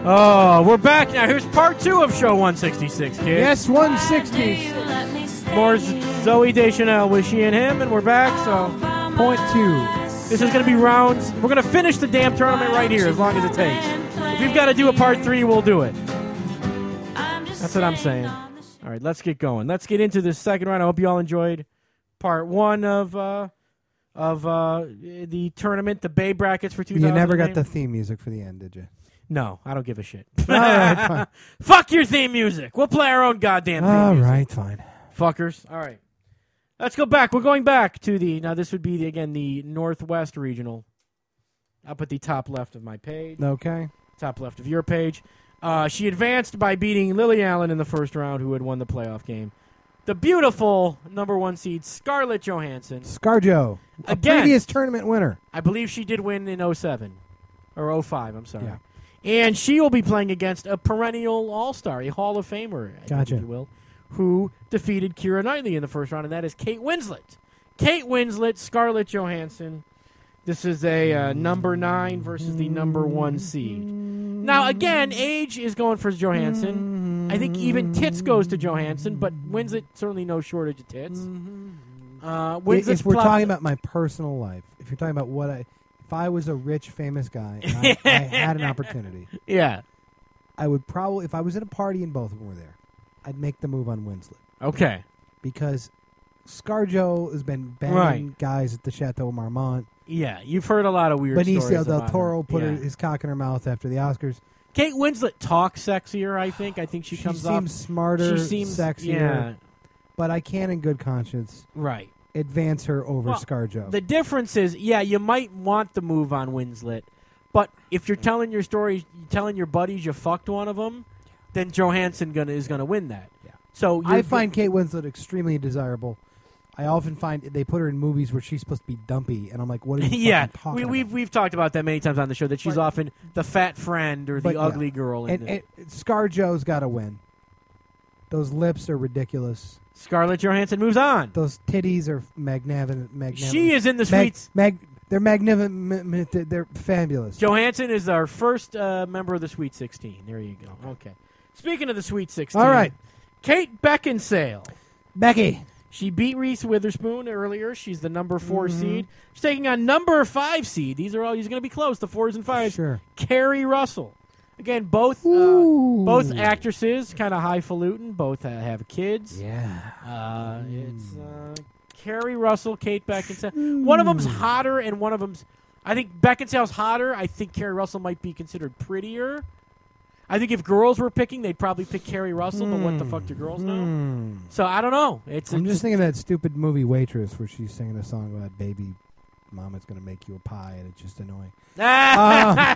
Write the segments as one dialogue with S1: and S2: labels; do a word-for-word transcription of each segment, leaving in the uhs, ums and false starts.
S1: Oh, we're back now. Here's part two of show one sixty-six, kids.
S2: Yes, one sixty.
S1: More Zoe Deschanel with She and Him, and we're back, so...
S2: Point two.
S1: This is going to be rounds. We're going to finish the damn tournament right here as long as it takes. If we've got to do a part three, we'll do it. That's what I'm saying. All right, let's get going. Let's get into this second round. I hope you all enjoyed part one of uh, of uh, the tournament, the Bay brackets for two thousand.
S2: You never got the theme music for the end, did you?
S1: No, I don't give a shit.
S2: All right, fine.
S1: Fuck your theme music. We'll play our own goddamn theme
S2: All
S1: music.
S2: right, fine.
S1: Fuckers. All right. Let's go back. We're going back to the, now this would be, the, again, the Northwest Regional. Up at the top left of my page.
S2: Okay.
S1: Top left of your page. Uh, she advanced by beating Lily Allen in the first round, who had won the playoff game. The beautiful number one seed, Scarlett Johansson.
S2: ScarJo. A
S1: Again,
S2: previous tournament winner.
S1: I believe she did win in oh seven. Or oh five, I'm sorry.
S2: Yeah.
S1: And she will be playing against a perennial all-star, a Hall of Famer, I
S2: Gotcha.
S1: think you will, who defeated Keira Knightley in the first round, and that is Kate Winslet. Kate Winslet, Scarlett Johansson. This is a uh, number nine versus the number one seed. Now, again, age is going for Johansson. I think even tits goes to Johansson, but Winslet certainly no shortage of tits. Uh, Winslet's
S2: if we're
S1: plot-
S2: talking about my personal life, if you're talking about what I... If I was a rich, famous guy and I, I had an opportunity,
S1: yeah,
S2: I would probably, if I was at a party and both of them were there, I'd make the move on Winslet.
S1: Okay.
S2: Because ScarJo has been banging
S1: Right.
S2: guys at the Chateau Marmont.
S1: Yeah, you've heard a lot of weird
S2: Benicio
S1: stories
S2: del
S1: about
S2: Toro
S1: her.
S2: put
S1: Yeah.
S2: her, his cock in her mouth after the Oscars.
S1: Kate Winslet talks sexier, I think. I think she,
S2: She
S1: comes
S2: seems
S1: off...
S2: smarter,
S1: she seems,
S2: sexier.
S1: Yeah,
S2: But I can, in good conscience,
S1: right.
S2: advance her over
S1: Well,
S2: ScarJo.
S1: The difference is, yeah, you might want the move on Winslet, but if you're telling your story, telling your buddies you fucked one of them, then Johansson gonna is gonna win that.
S2: Yeah.
S1: So
S2: I
S1: you're-
S2: find Kate Winslet extremely desirable. I often find they put her in movies where she's supposed to be dumpy, and I'm like, what are you
S1: yeah,
S2: fucking talking
S1: we,
S2: about?
S1: we've we've talked about that many times on the show that she's
S2: But-
S1: often the fat friend or the
S2: But, yeah.
S1: ugly girl. In
S2: And,
S1: the,
S2: and ScarJo's got to win. Those lips are ridiculous.
S1: Scarlett Johansson moves on.
S2: Those titties are magnificent. magnificent.
S1: She is in the
S2: Mag,
S1: sweets.
S2: mag, they're magnificent. They're fabulous.
S1: Johansson is our first uh, member of the Sweet sixteen. There you go. Okay. Speaking of the Sweet sixteen,
S2: All right.
S1: Kate Beckinsale.
S2: Becky.
S1: She beat Reese Witherspoon earlier. She's the number four
S2: Mhm.
S1: seed. She's taking on number five seed. These are all. He's going to be close. The fours and fives.
S2: Sure.
S1: Carrie Russell. Again, both uh,
S2: Ooh.
S1: both actresses, kind of highfalutin. Both uh, have kids.
S2: Yeah.
S1: Uh, it's uh, Carrie Russell, Kate Beckinsale. One of them's hotter, and one of them's. I think Beckinsale's hotter. I think Carrie Russell might be considered prettier. I think if girls were picking, they'd probably pick Carrie Russell. But what the fuck do girls know?
S2: Mm.
S1: So I don't know. It's
S2: I'm
S1: it's
S2: just thinking of that stupid movie Waitress where she's singing a song about baby mama's going to make you a pie, and it's just annoying. uh,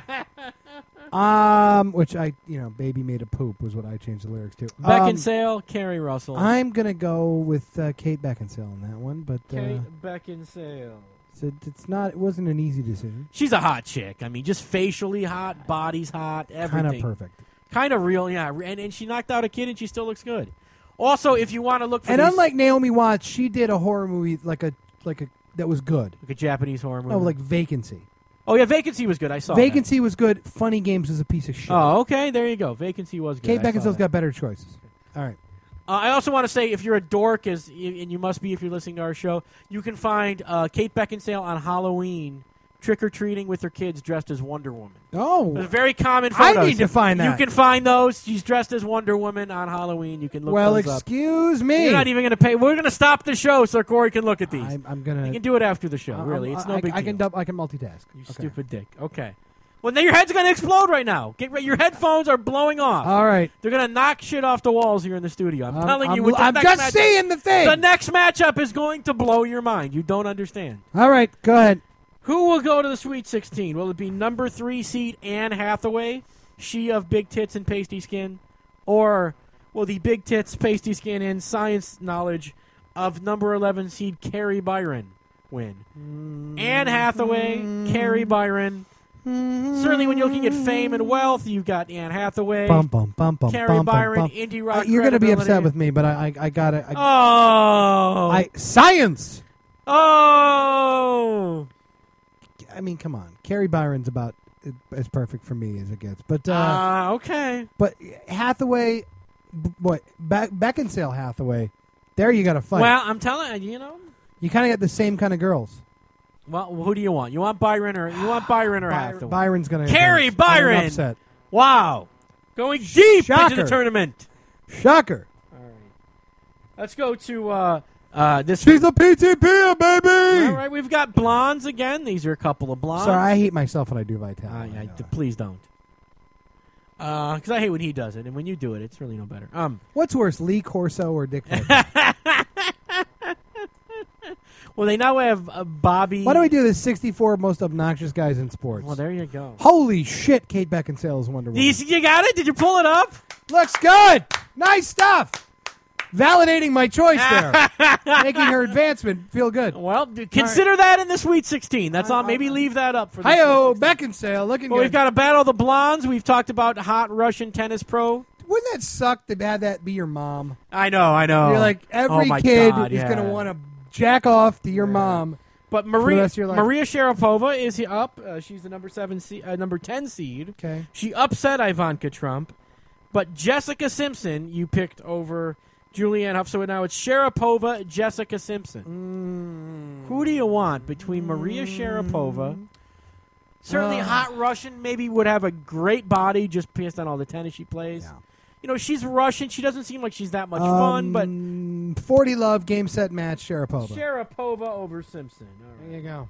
S2: um, which I, you know, baby made a poop was what I changed the lyrics to. Um,
S1: Beckinsale, Carrie Russell.
S2: I'm going to go with uh, Kate Beckinsale on that one, but
S1: Kate
S2: uh,
S1: Beckinsale.
S2: it's, it's not. It wasn't an easy decision.
S1: She's a hot chick. I mean, just facially hot, body's hot, everything.
S2: Kind of perfect.
S1: Kind of real, yeah. And, and she knocked out a kid, and she still looks good. Also, if you want to look for
S2: And
S1: these-
S2: unlike Naomi Watts, she did a horror movie like a like a that was good.
S1: like a Japanese horror movie.
S2: Oh, like Vacancy.
S1: oh yeah, Vacancy was good. I saw that.
S2: Vacancy was good. Funny Games was a piece of shit.
S1: Oh, okay. There you go. Vacancy was good.
S2: Kate
S1: I saw
S2: Beckinsale's
S1: that.
S2: got better choices. All right.
S1: Uh, I also want to say, if you're a dork, as and you must be if you're listening to our show, you can find uh, Kate Beckinsale on Halloween trick-or-treating with her kids dressed as Wonder Woman.
S2: Oh,
S1: There's very common
S2: I
S1: photos.
S2: need to find that.
S1: You can find those. She's dressed as Wonder Woman on Halloween. You can look
S2: well,
S1: those up.
S2: excuse me.
S1: You're not even going to pay. We're going to stop the show so Corey can look at these.
S2: I'm, I'm gonna.
S1: You can do it after the show,
S2: I'm-
S1: really. It's no
S2: I,
S1: big
S2: I
S1: deal.
S2: can. Dub, I can multitask.
S1: You
S2: Okay.
S1: stupid dick. Okay. Well, now your head's going to explode right now. Get ready. Your headphones are blowing off.
S2: All right.
S1: They're going to knock shit off the walls here in the studio. I'm
S2: I'm-
S1: telling
S2: I'm,
S1: you. With the
S2: I'm
S1: next
S2: just
S1: matchup,
S2: seeing the thing.
S1: The next matchup is going to blow your mind. You don't understand.
S2: All right. Go ahead.
S1: Who will go to the Sweet sixteen? Will it be number three seed Anne Hathaway, she of big tits and pasty skin, or will the big tits, pasty skin, and science knowledge of number eleven seed Carrie Byron win? Mm. Anne Hathaway, Carrie Byron. Certainly, when you're looking at fame and wealth, you've got Anne Hathaway,
S2: Bum bum bum bum.
S1: Carrie
S2: bum,
S1: Byron,
S2: bum, bum.
S1: indie rock.
S2: Uh, you're gonna be
S1: credibility.
S2: upset with me, but I, I, I got it. I,
S1: Oh,
S2: I science.
S1: oh.
S2: I mean, come on. Carrie Byron's about it, as perfect for me as it gets. But uh,
S1: uh, okay.
S2: But Hathaway, b- what Be- Beckinsale Hathaway, there you got to fight.
S1: Well, I'm telling you, you know,
S2: you kind of got the same kind of girls.
S1: Well, who do you want? You want Byron or you want Byron or
S2: Byron,
S1: Hathaway?
S2: Byron's going to
S1: Carrie Byron.
S2: Upset.
S1: Wow, going deep
S2: Shocker.
S1: into the tournament.
S2: Shocker.
S1: All right, let's go to uh, uh, this.
S2: She's a P T P, baby.
S1: All right, we've got blondes again. These are a couple of blondes.
S2: Sorry, I hate myself when I do Vitality.
S1: Uh, yeah, d- please don't. Because uh, I hate when he does it, and when you do it, it's really no better. Um,
S2: What's worse, Lee Corso or Dick Vick?
S1: Well, they now have uh, Bobby.
S2: Why do we do the sixty-four most obnoxious guys in sports?
S1: Well, there you go.
S2: Holy shit, Kate Beckinsale is Wonder Woman.
S1: You, you got it? Did you pull it up?
S2: Looks good. Nice stuff. Validating my choice there. Making her advancement feel good.
S1: Well, d- consider right. that in the Sweet sixteen. That's all. Maybe leave that up for the
S2: Hi-oh, Beckinsale, looking
S1: well,
S2: good.
S1: We've got a battle of the blondes. We've talked about hot Russian tennis pro.
S2: Wouldn't that suck to have that be your mom?
S1: I know, I know.
S2: You're like, every
S1: oh
S2: kid
S1: God,
S2: is
S1: yeah.
S2: going to want to jack off to your
S1: yeah.
S2: mom.
S1: But Maria
S2: your
S1: Maria Sharapova is up. Uh, she's the number seven, se- uh, number ten seed.
S2: Okay.
S1: She upset Ivanka Trump, but Jessica Simpson you picked over Julianne Hough. So now it's Sharapova, Jessica Simpson.
S2: Mm.
S1: Who do you want between Maria Sharapova? Certainly,
S2: Uh.
S1: hot Russian maybe would have a great body just based on all the tennis she plays.
S2: Yeah.
S1: You know, she's Russian. She doesn't seem like she's that much
S2: Um,
S1: fun, but
S2: forty love, game, set, match, Sharapova.
S1: Sharapova over Simpson. All right.
S2: There you go.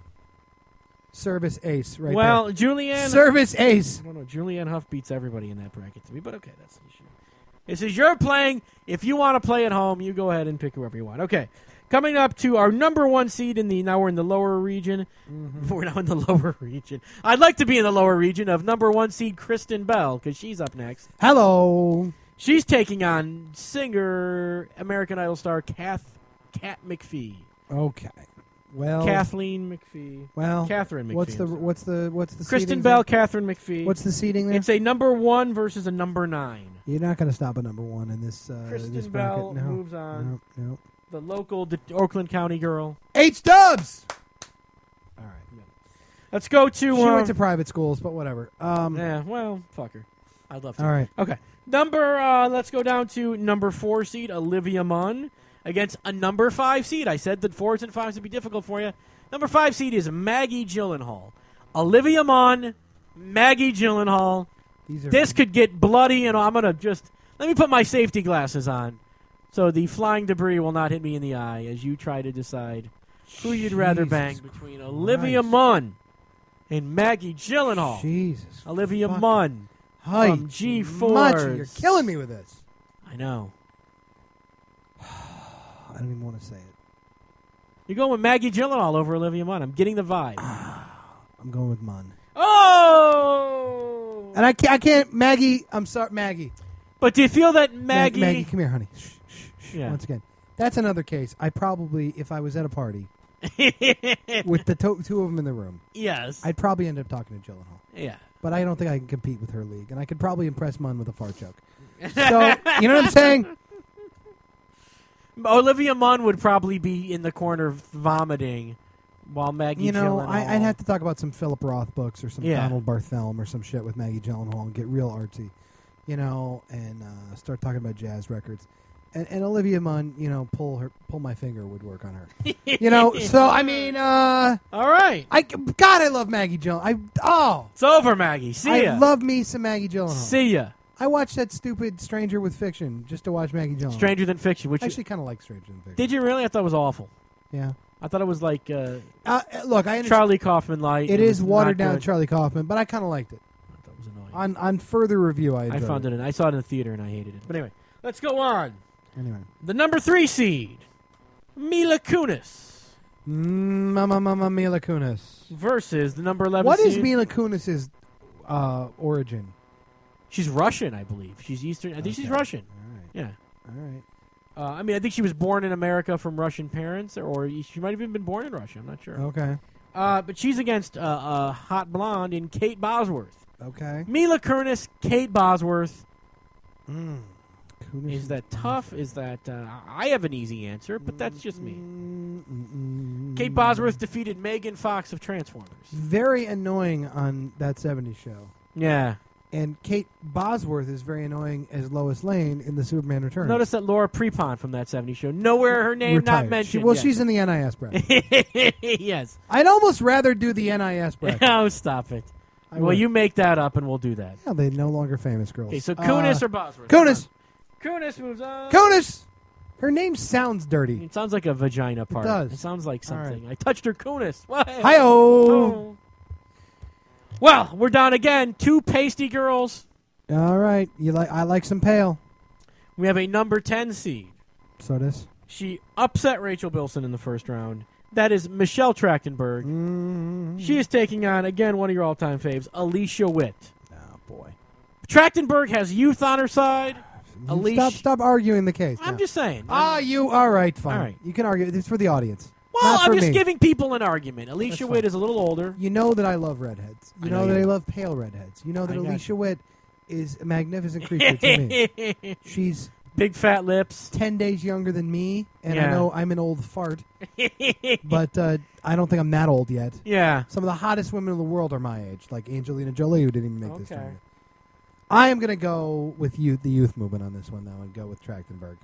S2: Service ace right
S1: well,
S2: there.
S1: Julianne...
S2: Service ace.
S1: I don't know. Julianne Hough beats everybody in that bracket to me, but okay, that's the issue. This is your playing. If you want to play at home, you go ahead and pick whoever you want. Okay, coming up to our number one seed in the, now we're in the lower region. Mm-hmm. We're now in the lower region. I'd like to be in the lower region of number one seed Kristen Bell, because she's up next.
S2: Hello.
S1: She's taking on singer, American Idol star Kath, Kat McPhee.
S2: Okay. Well,
S1: Kathleen McPhee.
S2: Well,
S1: Catherine McPhee.
S2: What's the what's the what's the
S1: Kristen
S2: seeding
S1: Bell,
S2: there?
S1: Catherine McPhee.
S2: What's the seating there?
S1: It's a number one versus a number nine.
S2: You're not going to stop a number one in this. Uh,
S1: Kristen
S2: this
S1: Bell
S2: bracket. No,
S1: moves on.
S2: No, no.
S1: The local D- Oakland County girl.
S2: H Dubs. All right. Yeah.
S1: Let's go to.
S2: She
S1: uh,
S2: went to private schools, but whatever. Um,
S1: yeah. Well, fuck her. I'd love to.
S2: All right.
S1: Okay. Number. Uh, let's go down to number four seed Olivia Munn against a number five seed. I said that fours and fives would be difficult for you. Number five seed is Maggie Gyllenhaal. Olivia Munn, Maggie Gyllenhaal.
S2: These are
S1: This could get bloody, and I'm going to just... Let me put my safety glasses on so the flying debris will not hit me in the eye as you try to decide who you'd rather
S2: Jesus
S1: bang between Olivia
S2: Christ.
S1: Munn and Maggie Gyllenhaal.
S2: Jesus.
S1: Olivia
S2: fucking
S1: Munn
S2: Hi.
S1: from G four.
S2: Much. You're killing me with this.
S1: I know.
S2: I don't even want to say it.
S1: You're going with Maggie Gyllenhaal over Olivia Munn. I'm getting the vibe.
S2: I'm going with Munn.
S1: Oh!
S2: And I can't, I can't, Maggie, I'm sorry, Maggie.
S1: But do you feel that
S2: Mag-
S1: Maggie...
S2: Maggie, come here, honey. Shh, shh, shh.
S1: Yeah.
S2: Once again. That's another case. I probably, if I was at a party with the to- two of them in the room,
S1: yes.
S2: I'd probably end up talking to Gyllenhaal.
S1: Yeah.
S2: But I don't think I can compete with her league. And I could probably impress Munn with a fart joke. So, you know what I'm saying?
S1: Olivia Munn would probably be in the corner vomiting while Maggie
S2: You know,
S1: Gyllenhaal...
S2: I, I'd have to talk about some Philip Roth books or some
S1: Yeah.
S2: Donald Barthelme or some shit with Maggie Gyllenhaal and get real artsy, you know, and uh, start talking about jazz records. And, and Olivia Munn, you know, pull her, pull my finger would work on her. You know, so I mean, uh,
S1: all right.
S2: I God, I love Maggie Gyllenhaal. I oh,
S1: It's over, Maggie. See
S2: I
S1: ya.
S2: love me some Maggie Gyllenhaal.
S1: See ya.
S2: I watched that stupid Stranger with Fiction just to watch Maggie Gyllenhaal.
S1: Stranger Than Fiction. Which
S2: I actually kind of like Stranger Than Fiction.
S1: Did you really? I thought it was awful.
S2: Yeah.
S1: I thought it was like uh,
S2: Uh, look, I understand.
S1: Charlie Kaufman light.
S2: It is
S1: was
S2: watered
S1: not
S2: down
S1: good.
S2: Charlie Kaufman, but I kind of liked it.
S1: I thought it was annoying.
S2: On on further review, I
S1: I
S2: enjoyed
S1: found it. In, I saw it in the theater and I hated it. But anyway, let's go on.
S2: Anyway.
S1: The number three seed, Mila Kunis,
S2: Mm, Mama Mama Mila Kunis.
S1: versus the number eleven
S2: What
S1: seed.
S2: is Mila Kunis's uh, origin?
S1: She's Russian, I believe. She's Eastern. I think she's
S2: Okay.
S1: Russian.
S2: All right.
S1: Yeah.
S2: All right.
S1: Uh, I mean, I think she was born in America from Russian parents, or she might have even been born in Russia. I'm not sure.
S2: Okay.
S1: Uh, but she's against uh, a hot blonde in Kate Bosworth.
S2: Okay.
S1: Mila Kunis, Kate Bosworth.
S2: Mm. Kunis
S1: Is that tough? Is that... Uh, I have an easy answer, but that's just me.
S2: Mm, mm, mm.
S1: Kate Bosworth defeated Megan Fox of Transformers.
S2: Very annoying on that seventies show.
S1: Yeah.
S2: And Kate Bosworth is very annoying as Lois Lane in the Superman Returns.
S1: Notice that Laura Prepon from that seventies show. Nowhere her name
S2: Retired.
S1: not mentioned.
S2: She, well,
S1: yet.
S2: she's in the N I S bracket.
S1: Yes.
S2: I'd almost rather do the N I S bracket.
S1: Oh, stop it.
S2: I
S1: well,
S2: would.
S1: you make that up and we'll do that.
S2: Yeah, they're no longer famous girls.
S1: Okay, so Kunis
S2: uh,
S1: or Bosworth?
S2: Kunis.
S1: Kunis moves on.
S2: Kunis! Her name sounds dirty.
S1: It sounds like a vagina part.
S2: It does.
S1: It sounds like
S2: All
S1: something.
S2: right.
S1: I touched her Kunis.
S2: Hi-oh!
S1: Oh. Well, we're down again. Two pasty girls.
S2: All right. You like? I like some pale.
S1: We have a number ten seed.
S2: So this.
S1: She upset Rachel Bilson in the first round. That is Michelle Trachtenberg.
S2: Mm-hmm.
S1: She is taking on, again, one of your all-time faves, Alicia Witt.
S2: Oh, boy.
S1: Trachtenberg has youth on her side. Alicia.
S2: Stop, stop arguing the case.
S1: I'm
S2: now.
S1: just saying.
S2: Ah, you. All right, fine.
S1: All right.
S2: You can argue. This is for the audience.
S1: Well,
S2: Not
S1: I'm
S2: for
S1: just
S2: me.
S1: giving people an argument. Alicia
S2: That's
S1: Witt
S2: fine.
S1: is a little older.
S2: You know that I love redheads. You
S1: I
S2: know,
S1: know
S2: that
S1: you
S2: I
S1: do.
S2: love pale redheads. You know that
S1: I got
S2: Alicia
S1: you.
S2: Witt is a magnificent creature to me. She's
S1: Big fat lips.
S2: ten days younger than me, and I
S1: Yeah.
S2: know I'm an old fart, but uh, I don't think I'm that old yet.
S1: Yeah.
S2: Some of the hottest women in the world are my age, like Angelina Jolie, who didn't even make this
S1: Okay.
S2: tournament. I am going to go with youth, the youth movement on this one, though, and go with Trachtenberg.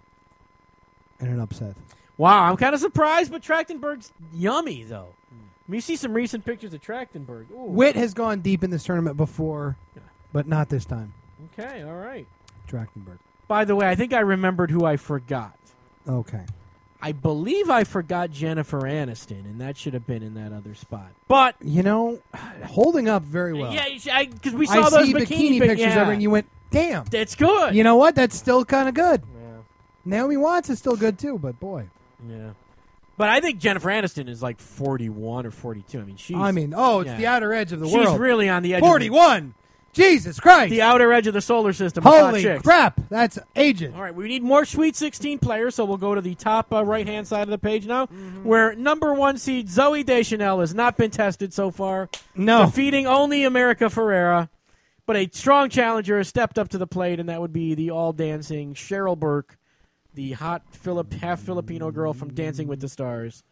S2: And an upset.
S1: Wow, I'm kind of surprised, but Trachtenberg's yummy, though. I mean, you see some recent pictures of Trachtenberg. Ooh.
S2: Witt has gone deep in this tournament before, but not this time.
S1: Okay, all right.
S2: Trachtenberg.
S1: By the way, I think I remembered who I forgot.
S2: Okay.
S1: I believe I forgot Jennifer Aniston, and that should have been in that other spot. But
S2: You know, holding up very well.
S1: yeah, because we saw
S2: I
S1: those
S2: see
S1: bikini,
S2: bikini
S1: pic-
S2: pictures
S1: yeah.
S2: of her, and you went, damn.
S1: That's good.
S2: You know what? That's still kind of good.
S1: Yeah.
S2: Naomi Watts is still good, too, but boy.
S1: Yeah. But I think Jennifer Aniston is like forty-one or forty-two. I mean, she's
S2: I mean, oh, it's
S1: yeah.
S2: the outer edge of the
S1: she's
S2: world.
S1: really on the edge. Of
S2: forty-one! Jesus Christ!
S1: the, the outer edge of the solar system. with hot
S2: Holy
S1: chicks.
S2: crap! That's agent.
S1: All right, we need more Sweet sixteen players, so we'll go to the top uh, right-hand side of the page now, where number one seed Zoe Deschanel has not been tested so far,
S2: No.
S1: defeating only America Ferrera. But a strong challenger has stepped up to the plate, and that would be the all-dancing Cheryl Burke, the hot Philip, half-Filipino girl from Dancing with the Stars.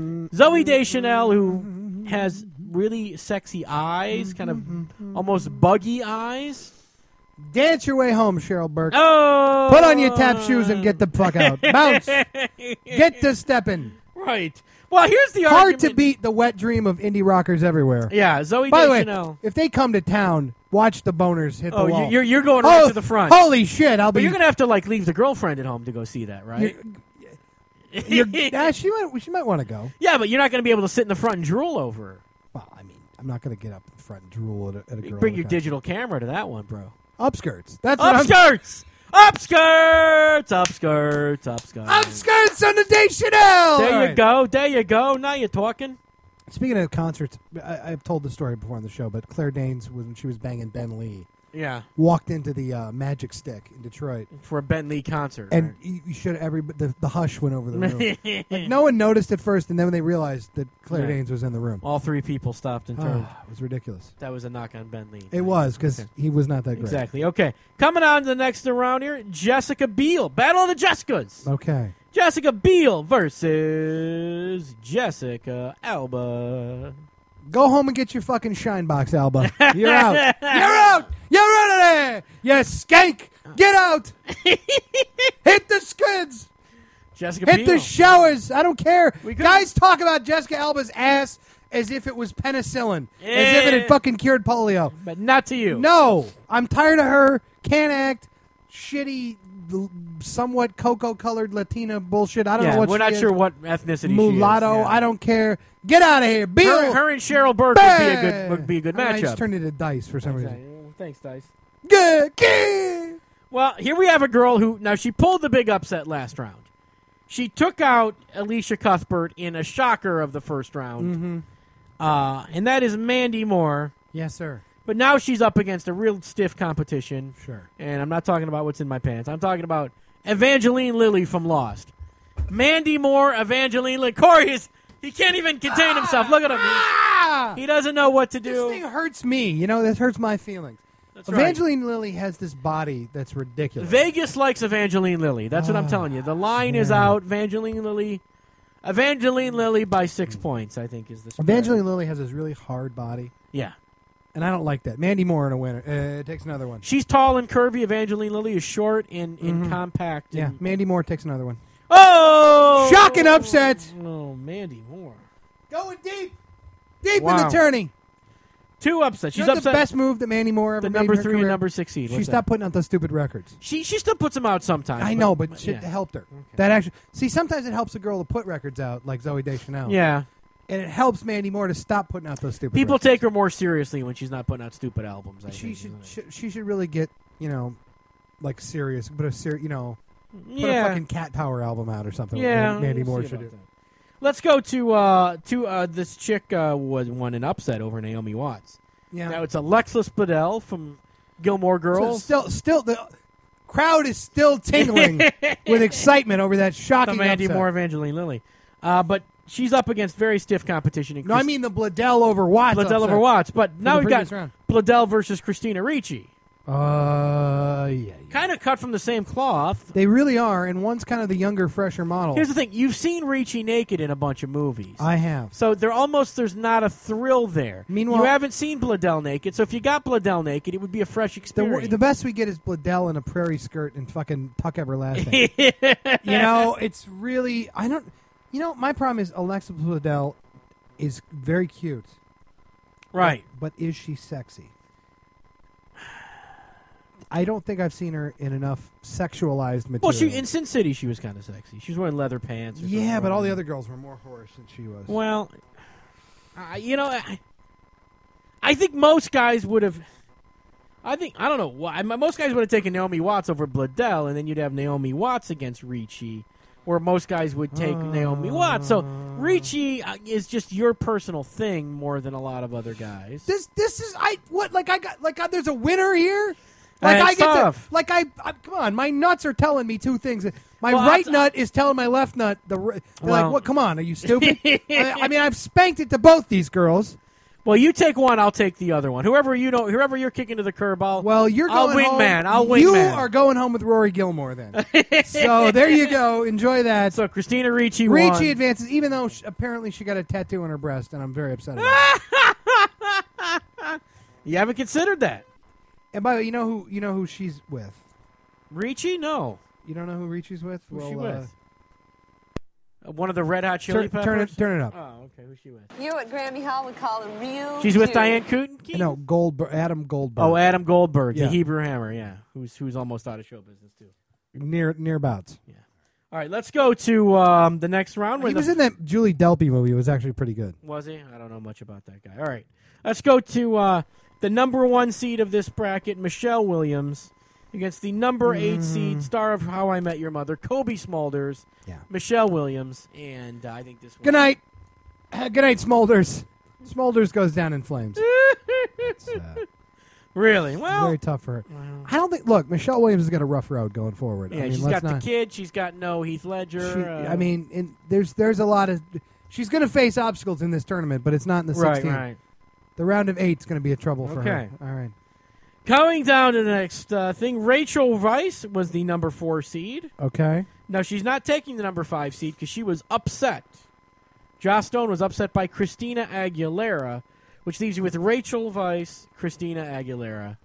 S1: Zoe Deschanel, who has really sexy eyes, kind of almost buggy eyes.
S2: Dance your way home, Cheryl Burke.
S1: Oh!
S2: Put on your tap shoes and get the fuck out. Bounce. Get to stepping.
S1: Right. Well, here's the
S2: Hard
S1: argument.
S2: to beat the wet dream of indie rockers everywhere.
S1: Yeah, Zoe
S2: By the way,
S1: Deschanel.
S2: if they come to town, watch the boners hit
S1: Oh,
S2: the wall.
S1: you- you're you're going right
S2: oh,
S1: to the front.
S2: Holy shit! I'll
S1: But
S2: be.
S1: you're gonna have to like leave the girlfriend at home to go see that, right?
S2: You're, nah, she might. She might want to go.
S1: Yeah, but you're not gonna be able to sit in the front and drool over her.
S2: Well, I mean, I'm not going to get up in front and drool at a, at a girl.
S1: Bring
S2: at
S1: your
S2: a time.
S1: digital camera to that one, bro.
S2: Upskirts. That's what I'm.
S1: Upskirts! Upskirts! Upskirts! Upskirts!
S2: Upskirts on the Deschanel.
S1: There
S2: All
S1: you
S2: right.
S1: go. There you go. Now you're talking.
S2: Speaking of concerts, I, I've told the story before on the show, but Claire Danes, when she was banging Ben Lee,
S1: Yeah,
S2: walked into the uh, Magic Stick in Detroit,
S1: for a Ben Lee concert.
S2: and you, you should every the, the hush went over the room.
S1: right?
S2: Like no one noticed at first, and then when they realized that Claire
S1: Yeah.
S2: Danes was in the room,
S1: All three people stopped and turned.
S2: Ah, it was ridiculous.
S1: That was a knock on Ben Lee.
S2: It was because
S1: Okay.
S2: he was not that great.
S1: Exactly. Okay. Coming on to the next round here, Jessica Biel. Battle of the Jessicas.
S2: Okay.
S1: Jessica Biel versus Jessica Alba.
S2: Go home and get your fucking shine box, Alba. You're out. You're out. You're out of there. You skank. Get out. Hit the skids.
S1: Jessica
S2: Hit
S1: Biel.
S2: the showers. I don't care.
S1: We could-
S2: Guys talk about Jessica Alba's ass as if it was penicillin, as if it
S1: Eh.
S2: had fucking cured polio.
S1: but not to you.
S2: No, I'm tired of her. Can't act. Shitty, l- somewhat cocoa-colored Latina bullshit. I don't
S1: Yeah,
S2: know what
S1: we're
S2: she
S1: not
S2: is.
S1: sure what ethnicity
S2: Mulatto.
S1: she is. Yeah.
S2: I don't care. Get out of here, Bill.
S1: Her, her and Cheryl Burke would be a good would be a good
S2: I
S1: matchup.
S2: just turned into dice for some reason.
S1: Okay. Thanks, Dice.
S2: Good. Good.
S1: Well, here we have a girl who now she pulled the big upset last round. She took out Alicia Cuthbert in a shocker of the first round,
S2: Mm-hmm.
S1: uh, and that is Mandy Moore.
S2: Yes, sir.
S1: But now she's up against a real stiff competition,
S2: Sure.
S1: and I'm not talking about what's in my pants. I'm talking about Evangeline Lilly from Lost. Mandy Moore, Evangeline Lilly. Corey is he can't even contain himself. Look at him. He,
S2: Ah!
S1: he doesn't know what to
S2: This
S1: do.
S2: thing hurts me. You know, this hurts my feelings.
S1: That's right.
S2: Evangeline Lilly has this body that's ridiculous.
S1: Vegas likes Evangeline Lilly. That's what I'm
S2: Ah,
S1: telling you. The line is
S2: yeah.
S1: out. Evangeline Lilly Evangeline Lilly by six points, I think, is the spread.
S2: Evangeline Lilly has this really hard body.
S1: Yeah.
S2: And I don't like that. Mandy Moore in a winner. Uh, it takes another one.
S1: She's tall and curvy. Evangeline Lilly is short and, and
S2: Mhm.
S1: compact.
S2: Yeah,
S1: And
S2: Mandy Moore takes another one.
S1: oh!
S2: Shocking upset.
S1: Oh, Mandy Moore.
S2: Going deep. Deep
S1: Wow.
S2: in the tourney.
S1: Two upsets.
S2: You
S1: She's
S2: know
S1: upset.
S2: the best move that Mandy Moore ever
S1: the
S2: made
S1: number
S2: in her
S1: three
S2: career?
S1: and number six seed.
S2: She
S1: What's
S2: stopped
S1: that?
S2: putting out those stupid records.
S1: She she still puts them out sometimes.
S2: I know, but shit
S1: yeah.
S2: helped her.
S1: Okay.
S2: That actually, see, sometimes it helps a girl to put records out, like Zooey Deschanel.
S1: Yeah.
S2: And it helps Mandy Moore to stop putting out those stupid
S1: People
S2: records.
S1: take her more seriously when she's not putting out stupid albums. I
S2: She
S1: think,
S2: should,
S1: isn't it?
S2: she, she should really get, you know, like serious, but a ser- you know, put
S1: yeah.
S2: a fucking Cat Power album out or something.
S1: Yeah.
S2: like Mandy
S1: we'll
S2: Moore
S1: see
S2: should
S1: about
S2: do.
S1: that. Let's go to uh, to uh, this chick uh, was won an upset over Naomi Watts.
S2: Yeah.
S1: Now it's Alexis Bledel from Gilmore
S2: So
S1: Girls.
S2: still, still, the crowd is still tingling with excitement over that shocking
S1: Some Mandy
S2: upset.
S1: Moore, Evangeline Lilly. Uh, but she's up against very stiff competition. In
S2: No, I
S1: Chris-
S2: mean the Bledel over Watts.
S1: Bledel
S2: upset.
S1: over Watts. But now
S2: the
S1: we've got
S2: previous round.
S1: Bledel versus Christina Ricci.
S2: Uh, yeah. yeah.
S1: Kind of cut from the same cloth.
S2: They really are, and one's kind of the younger, fresher model.
S1: Here's the thing: you've seen Ricci naked in a bunch of movies.
S2: I have.
S1: So there almost there's not a thrill there.
S2: Meanwhile-
S1: you haven't seen Bledel naked, so if you got Bledel naked, it would be a fresh
S2: The,
S1: experience.
S2: wor- the best we get is Bledel in a prairie skirt and fucking Tuck Everlasting. You know, it's really I don't. You know, my problem is Alexa Bledel is very cute,
S1: right?
S2: but is she sexy? I don't think I've seen her in enough sexualized material.
S1: Well, she in Sin City she was kind of sexy. She was wearing leather pants. Or
S2: yeah,
S1: something.
S2: but all the other girls were more whorish than she was.
S1: Well, uh, you know, I, I think most guys would have. I think I don't know why. Most guys would have taken Naomi Watts over Bledel, and then you'd have Naomi Watts against Ricci, where most guys would take
S2: Uh,
S1: Naomi Watts. So Ricci uh, is just your personal thing more than a lot of other guys.
S2: This this is I what like I got like uh, there's a winner here. Like
S1: It's
S2: I get
S1: tough.
S2: to like I, I come on, my nuts are telling me two things. My
S1: Well,
S2: right
S1: I'll-
S2: nut is telling my left nut the. r- They're
S1: Well-
S2: like, what? Come on, are you stupid? I, I mean, I've spanked it to both these girls.
S1: Well, you take one, I'll take the other one. Whoever you know, whoever you're kicking to the curb, I'll.
S2: Well, you're
S1: I'll
S2: going
S1: wing
S2: home.
S1: man. I'll wing
S2: You
S1: man.
S2: are going home with Rory Gilmore then. So there you go. Enjoy that.
S1: So Christina Ricci
S2: Ricci
S1: won.
S2: advances, even though sh- apparently she got a tattoo on her breast, and I'm very upset about it.
S1: You haven't considered that.
S2: And by the way, you know who you know who she's with.
S1: Ricci? No.
S2: You don't know who Ricci's with?
S1: Who's
S2: well,
S1: she
S2: uh,
S1: with? Uh, one of the Red Hot Chili
S2: turn,
S1: Peppers?
S2: turn it, turn it up.
S1: Oh, okay. Who's she with?
S3: You're what Grammy Hall would call a real
S1: She's with
S3: Jew.
S1: Diane Keaton?
S2: No, Goldberg, Adam Goldberg.
S1: Oh, Adam Goldberg,
S2: Yeah.
S1: the Hebrew Hammer, yeah. Who's who's almost out of show business, too.
S2: near nearabouts.
S1: All right, let's go to um, the next round. Where
S2: He
S1: the
S2: was in that Julie Delpy movie. It was actually pretty good.
S1: Was he? I don't know much about that guy. All right. Let's go to uh, the number one seed of this bracket, Michelle Williams, against the number eight seed, star of How I Met Your Mother, Kobe Smulders.
S2: Yeah.
S1: Michelle Williams, and uh, I think this one.
S2: Good night. Uh, good night, Smulders. Smulders goes down in flames. It's, uh,
S1: Really? Well,
S2: very tough for her. I don't think. Look, Michelle Williams has got a rough road going forward.
S1: yeah,
S2: I mean,
S1: she's
S2: let's
S1: got
S2: not,
S1: the kid. She's got no Heath Ledger.
S2: She,
S1: uh,
S2: I mean, in, there's there's a lot of. She's going to face obstacles in this tournament, but it's not in the
S1: right,
S2: sixteen.
S1: right.
S2: The round of eight's going to be a trouble for
S1: Okay.
S2: her. All right.
S1: Coming down to the next uh, thing, Rachel Weisz was the number four seed.
S2: Okay.
S1: Now, she's not taking the number five seed because she was upset. Joss Stone was upset by Christina Aguilera, which leaves you with Rachel Weisz, Christina Aguilera.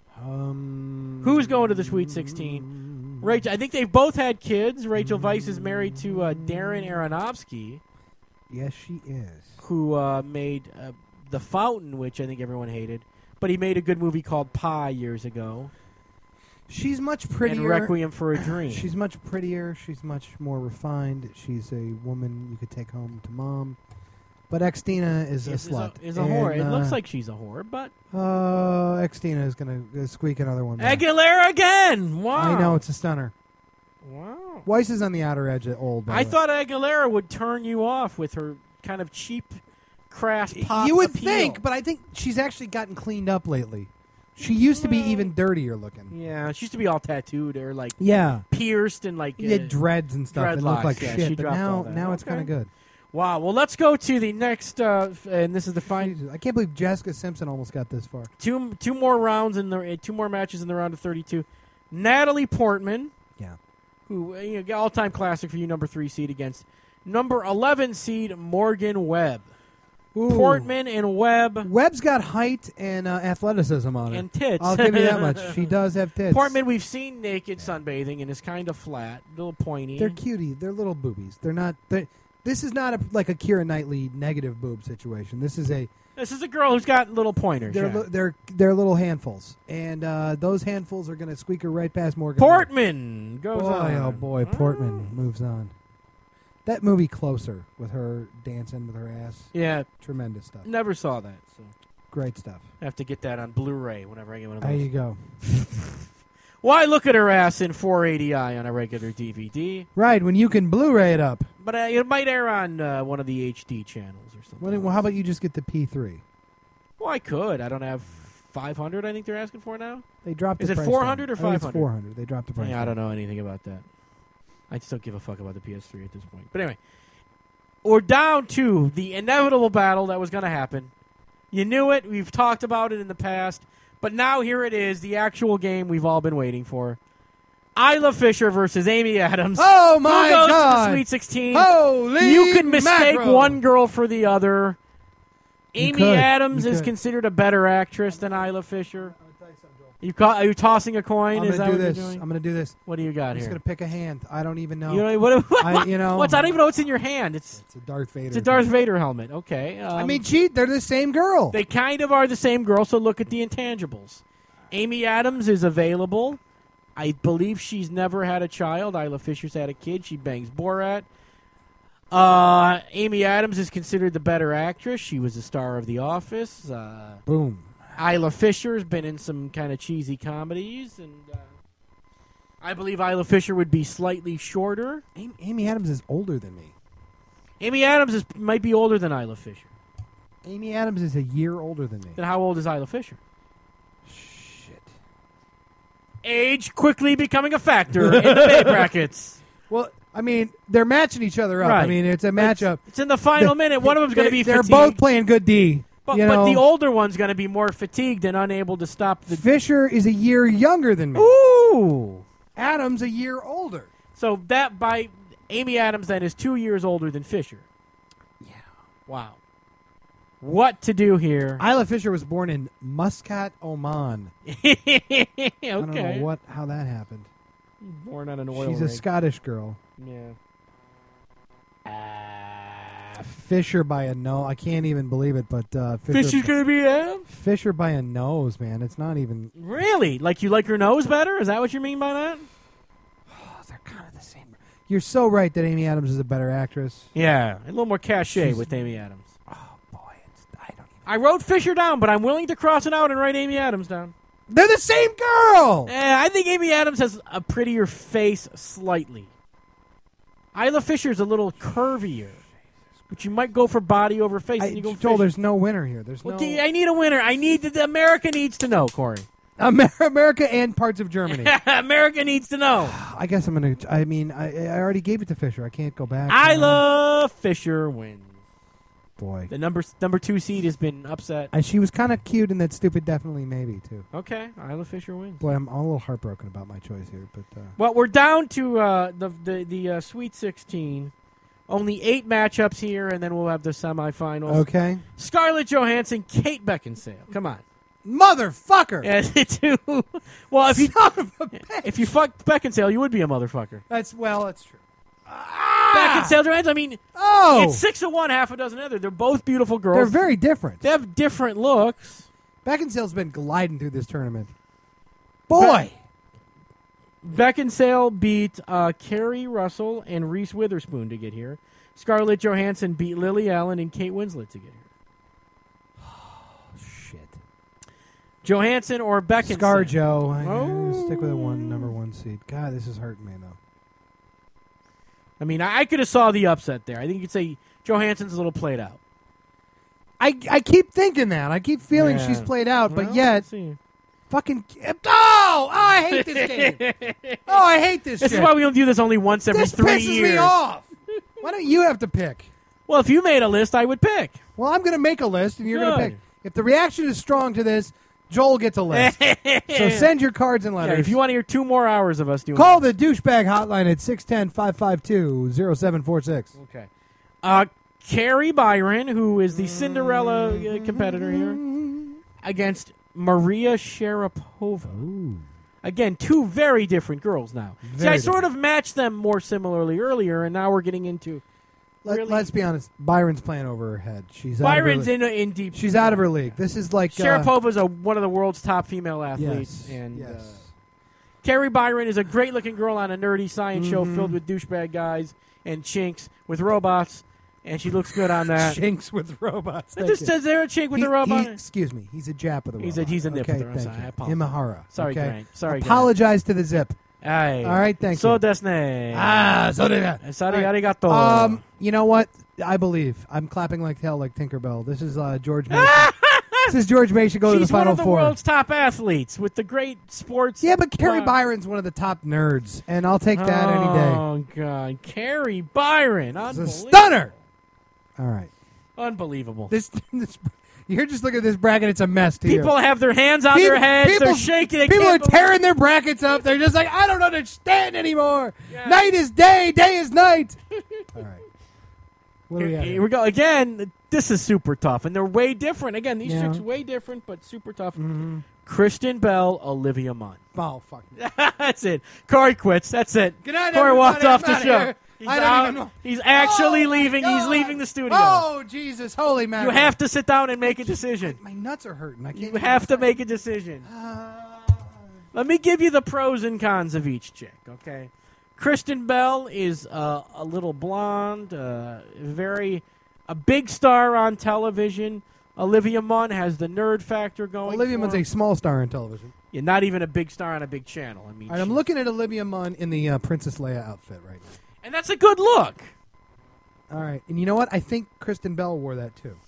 S2: Um.
S1: Who's going to the Sweet sixteen? Rachel, I think they've both had kids. Rachel Weisz is married to uh, Darren Aronofsky,
S2: Yes, she is.
S1: who uh, made uh, The Fountain, which I think everyone hated. But he made a good movie called Pi years ago.
S2: She's much prettier.
S1: And Requiem for a Dream.
S2: She's much prettier. She's much more refined. She's a woman you could take home to mom. But Xtina is a
S1: Is- is
S2: slut.
S1: Is a, whore.
S2: And,
S1: It looks
S2: uh,
S1: like she's a whore, but
S2: Uh, Xtina is going to squeak another one. by.
S1: Aguilera again. Wow.
S2: I know, it's a stunner.
S1: Wow.
S2: Weiss is on the outer edge of old. by
S1: I
S2: the way.
S1: thought Aguilera would turn you off with her kind of cheap, crass pop
S2: You would
S1: appeal.
S2: think, but I think she's actually gotten cleaned up lately. She used to be
S1: Well-
S2: even dirtier looking.
S1: Yeah, she used to be all tattooed or like
S2: Yeah.
S1: pierced and like.
S2: He
S1: uh,
S2: had dreads and stuff. It
S1: dreadlocks,
S2: looked like
S1: yeah,
S2: shit.
S1: she
S2: But
S1: dropped
S2: now,
S1: all that.
S2: now it's
S1: Okay.
S2: kind of good.
S1: Wow. Well, let's go to the next, uh, f- and this is the final
S2: Jesus, I can't believe Jessica Simpson almost got this far.
S1: two two more rounds in the uh, two more matches in the round of thirty-two. Natalie Portman,
S2: Yeah.
S1: who uh, you know, all time classic for you, number three seed against Number eleven seed, Morgan Webb.
S2: Ooh.
S1: Portman and Webb.
S2: Webb's got height and uh, athleticism on her.
S1: And tits.
S2: I'll give you that much. She does have tits.
S1: Portman, we've seen naked sunbathing, and is kind of flat, a little pointy.
S2: They're cutie. They're little boobies. They're not. They're, this is not a, like a Keira Knightley negative boob situation. This is a.
S1: This is a girl who's got little pointers.
S2: They're
S1: yeah.
S2: li- they're they're little handfuls, and uh, those handfuls are going to squeak her right past Morgan.
S1: Portman goes
S2: boy,
S1: on.
S2: oh boy, Portman moves on. That movie Closer with her dancing with her ass.
S1: Yeah,
S2: tremendous stuff.
S1: Never saw that. So
S2: great stuff.
S1: I have to get that on Blu-ray whenever I get one of those.
S2: There you go.
S1: Why look at her ass in four eighty i on a regular D V D?
S2: Right, when you can Blu-ray it up.
S1: But uh, it might air on uh, one of the H D channels or something.
S2: Well, well, how about you just get the P three?
S1: Well, I could. I don't have five hundred. I think they're asking for now.
S2: They dropped.
S1: Is
S2: the
S1: it
S2: price
S1: four hundred
S2: down.
S1: or five hundred?
S2: It's four hundred. They dropped the price.
S1: Yeah, I don't know anything about that. I just don't give a fuck about the P S three at this point. But anyway, we're down to the inevitable battle that was going to happen. You knew it. We've talked about it in the past. But now here it is, the actual game we've all been waiting for. Isla Fisher versus Amy Adams.
S2: Oh, my
S1: Who goes
S2: God.
S1: to the Sweet sixteen?
S2: Holy
S1: You could mistake
S2: mackerel.
S1: one girl for the other.
S2: You
S1: Amy
S2: could.
S1: Adams
S2: You
S1: is
S2: could.
S1: considered a better actress than Isla Fisher. You ca- are you tossing a coin?
S2: I'm
S1: is that
S2: gonna do
S1: what
S2: this.
S1: you're doing?
S2: I'm going to do this.
S1: What do you got
S2: I'm just
S1: here?
S2: going to pick a hand. I don't even know.
S1: You know what? what
S2: I, you know,
S1: what's I don't even know what's in your hand. It's
S2: it's a Darth Vader.
S1: it's a Darth Vader helmet. Okay. Um,
S2: I mean, gee, they're the same girl.
S1: they kind of are the same girl. So look at the intangibles. Amy Adams is available. I believe she's never had a child. Isla Fisher's had a kid. She bangs Borat. Uh, Amy Adams is considered the better actress. She was a star of The Office. Uh,
S2: Boom.
S1: Isla Fisher's been in some kind of cheesy comedies, and uh, I believe Isla Fisher would be slightly shorter.
S2: Amy, Amy Adams is older than me.
S1: Amy Adams is might be older than Isla Fisher.
S2: Amy Adams is a year older than me.
S1: Then how old is Isla Fisher?
S2: Shit.
S1: Age quickly becoming a factor in the pay brackets.
S2: Well, I mean, they're matching each other up.
S1: Right.
S2: I mean, it's a matchup.
S1: It's, it's in the final
S2: They-
S1: minute. One of them's going to be
S2: They're
S1: fatigued.
S2: both playing good D.
S1: But,
S2: you
S1: but
S2: know,
S1: the older one's going to be more fatigued and unable to stop the.
S2: Fisher is a year younger than me.
S1: Ooh.
S2: Adams a year older.
S1: So that by Amy Adams then is two years older than Fisher.
S2: Yeah.
S1: Wow. What to do here?
S2: Isla Fisher was born in Muscat, Oman.
S1: okay.
S2: I don't know what how that happened.
S1: Born on an oil
S2: She's
S1: rig.
S2: a Scottish girl.
S1: Yeah.
S2: Fisher by a no. I can't even believe it, but uh, Fisher,
S1: Fisher's going to be Adams?
S2: Fisher by a nose, man. It's not even.
S1: Really? Like you like her nose better? Is that what you mean by that?
S2: Oh, they're kind of the same. You're so right that Amy Adams is a better actress.
S1: Yeah. A little more cachet
S2: She's-
S1: with Amy Adams.
S2: Oh boy, it's, I don't. Even...
S1: I wrote Fisher down, but I'm willing to cross it out and write Amy Adams down.
S2: They're the same girl.
S1: Eh, I think Amy Adams has a prettier face slightly. Isla Fisher's a little curvier. But you might go for body over face.
S2: I
S1: and you go
S2: Joel,
S1: Fisher.
S2: there's no winner here. There's no
S1: Okay, I need a winner. I need to, America needs to know, Corey.
S2: Amer- America and parts of Germany.
S1: America needs to know.
S2: I guess I'm gonna. I mean, I, I already gave it to Fisher. I can't go back.
S1: Isla Fisher wins.
S2: Boy,
S1: The number number two seed has been upset.
S2: and she was kind of cute in that stupid definitely maybe too.
S1: Okay, Isla Fisher wins.
S2: Boy, I'm a little heartbroken about my choice here, but uh,
S1: Well, we're down to uh, the the the uh, Sweet sixteen. Only eight matchups here, and then we'll have the semifinals.
S2: okay,
S1: Scarlett Johansson, Kate Beckinsale. Come on.
S2: motherfucker.
S1: As the two. Well, if you
S2: Son of a bitch.
S1: if you fucked Beckinsale, you would be a motherfucker.
S2: That's well, that's true.
S1: Beckinsale, Johansson. I mean,
S2: Oh,
S1: it's six of one, half a dozen other. They're both beautiful girls.
S2: they're very different.
S1: They have different looks.
S2: Beckinsale's been gliding through this tournament. Boy,
S1: Beckinsale beat uh, Carrie Russell and Reese Witherspoon to get here. Scarlett Johansson beat Lily Allen and Kate Winslet to get here.
S2: shit.
S1: Johansson or Beckinsale?
S2: ScarJo. I
S1: Oh.
S2: stick with a one number one seed. God, this is hurting me though.
S1: I mean, I, I could have saw the upset there. I think you could say Johansson's a little played out.
S2: I, I keep thinking that. I keep feeling
S1: Yeah.
S2: she's played out, but
S1: Well,
S2: yet
S1: let's see.
S2: fucking oh, oh I hate this game. Oh, I hate this.
S1: This
S2: shit.
S1: is why we don't do this only once every
S2: this
S1: three
S2: pisses
S1: years.
S2: me off. Why don't you have to pick?
S1: Well, if you made a list, I would pick.
S2: Well, I'm going to make a list, and you're going to
S1: Good.
S2: pick. If the reaction is strong to this, Joel gets a list. So send your cards and
S1: Yeah,
S2: letters.
S1: if you want to hear two more hours of us doing
S2: Call
S1: that.
S2: the douchebag hotline at six one zero, five five two, zero seven four six.
S1: Okay. Uh, Carrie Byron, who is the Cinderella uh, competitor here, against Maria Sharapova.
S2: Ooh.
S1: Again, two very different girls now.
S2: Very
S1: See, I sort
S2: different.
S1: of matched them more similarly earlier, and now we're getting into
S2: Let,
S1: really-
S2: Let's be honest. Byron's playing over her head. She's
S1: Byron's
S2: out of her
S1: in in deep.
S2: She's out of her league. This is like uh,
S1: Sharapova's a, one of the world's top female athletes,
S2: Yes.
S1: and
S2: yes.
S1: uh, Carrie Byron is a great-looking girl on a nerdy science show
S2: Mhm.
S1: filled with douchebag guys and chinks with robots, and she looks good on that.
S2: Chinks with robots.
S1: It
S2: Thank
S1: just
S2: you.
S1: says there a chink with
S2: He-
S1: a robot.
S2: he- excuse me. He's a Jap with a
S1: He's a-
S2: robot.
S1: he's a nip
S2: okay,
S1: with a- I'm
S2: thank
S1: sorry, I
S2: you.
S1: apologize.
S2: Imahara.
S1: Sorry,
S2: okay?
S1: Grant. Sorry, Grant.
S2: Apologize to the zip.
S1: Aye.
S2: All right, thank
S1: so
S2: you.
S1: desne.
S2: Ah, so did I.
S1: Sorry,
S2: All right.
S1: arigato.
S2: Um, you know what? I believe. I'm clapping like hell like Tinkerbell. This is uh, George Mason. This is George Mason go to the
S1: She's one
S2: Final
S1: of the
S2: Four.
S1: world's top athletes with the great sports.
S2: Yeah, but Carrie
S1: uh,
S2: Byron's one of the top nerds, and I'll take that any day.
S1: Oh, God. Carrie Byron.
S2: It's a
S1: Unbelievable.
S2: stunner. All right.
S1: Unbelievable.
S2: This, this you're just looking at this bracket. It's a mess to you.
S1: People have their hands on
S2: People-
S1: their heads.
S2: people-
S1: They're shaking. They
S2: People are
S1: can't believe-
S2: tearing their brackets up. They're just like, I don't understand anymore.
S1: Yeah.
S2: Night is day, day is night. All right. What do we
S1: Here,
S2: got?
S1: here
S2: here?
S1: we go. Again, this is super tough, and they're way different. Again, these
S2: Yeah.
S1: chicks way different, but super tough.
S2: Mhm.
S1: Kristen Bell, Olivia Munn.
S2: Oh, fuck.
S1: That's it. Corey quits. That's it.
S2: Good night,
S1: Corey walked
S2: everybody.
S1: off
S2: I'm
S1: the
S2: outta
S1: show.
S2: here.
S1: He's
S2: I don't
S1: out.
S2: even know.
S1: He's actually
S2: Oh, my
S1: leaving. He's
S2: God.
S1: leaving the studio.
S2: Oh, Jesus. Holy man.
S1: You have to sit down and make a decision.
S2: My nuts are hurting. I can't
S1: You
S2: even
S1: have to
S2: decide.
S1: make a decision.
S2: Uh,
S1: Let me give you the pros and cons of each chick, okay? Kristen Bell is uh, a little blonde, uh, very a big star on television. Olivia Munn has the nerd factor going.
S2: Olivia
S1: for
S2: Munn's
S1: her.
S2: a small star in television.
S1: Yeah, not even a big star on a big channel. I mean,
S2: All right, I'm
S1: she-
S2: looking at Olivia Munn in the uh, Princess Leia outfit right now.
S1: and that's a good look.
S2: All right, and you know what? I think Kristen Bell wore that too.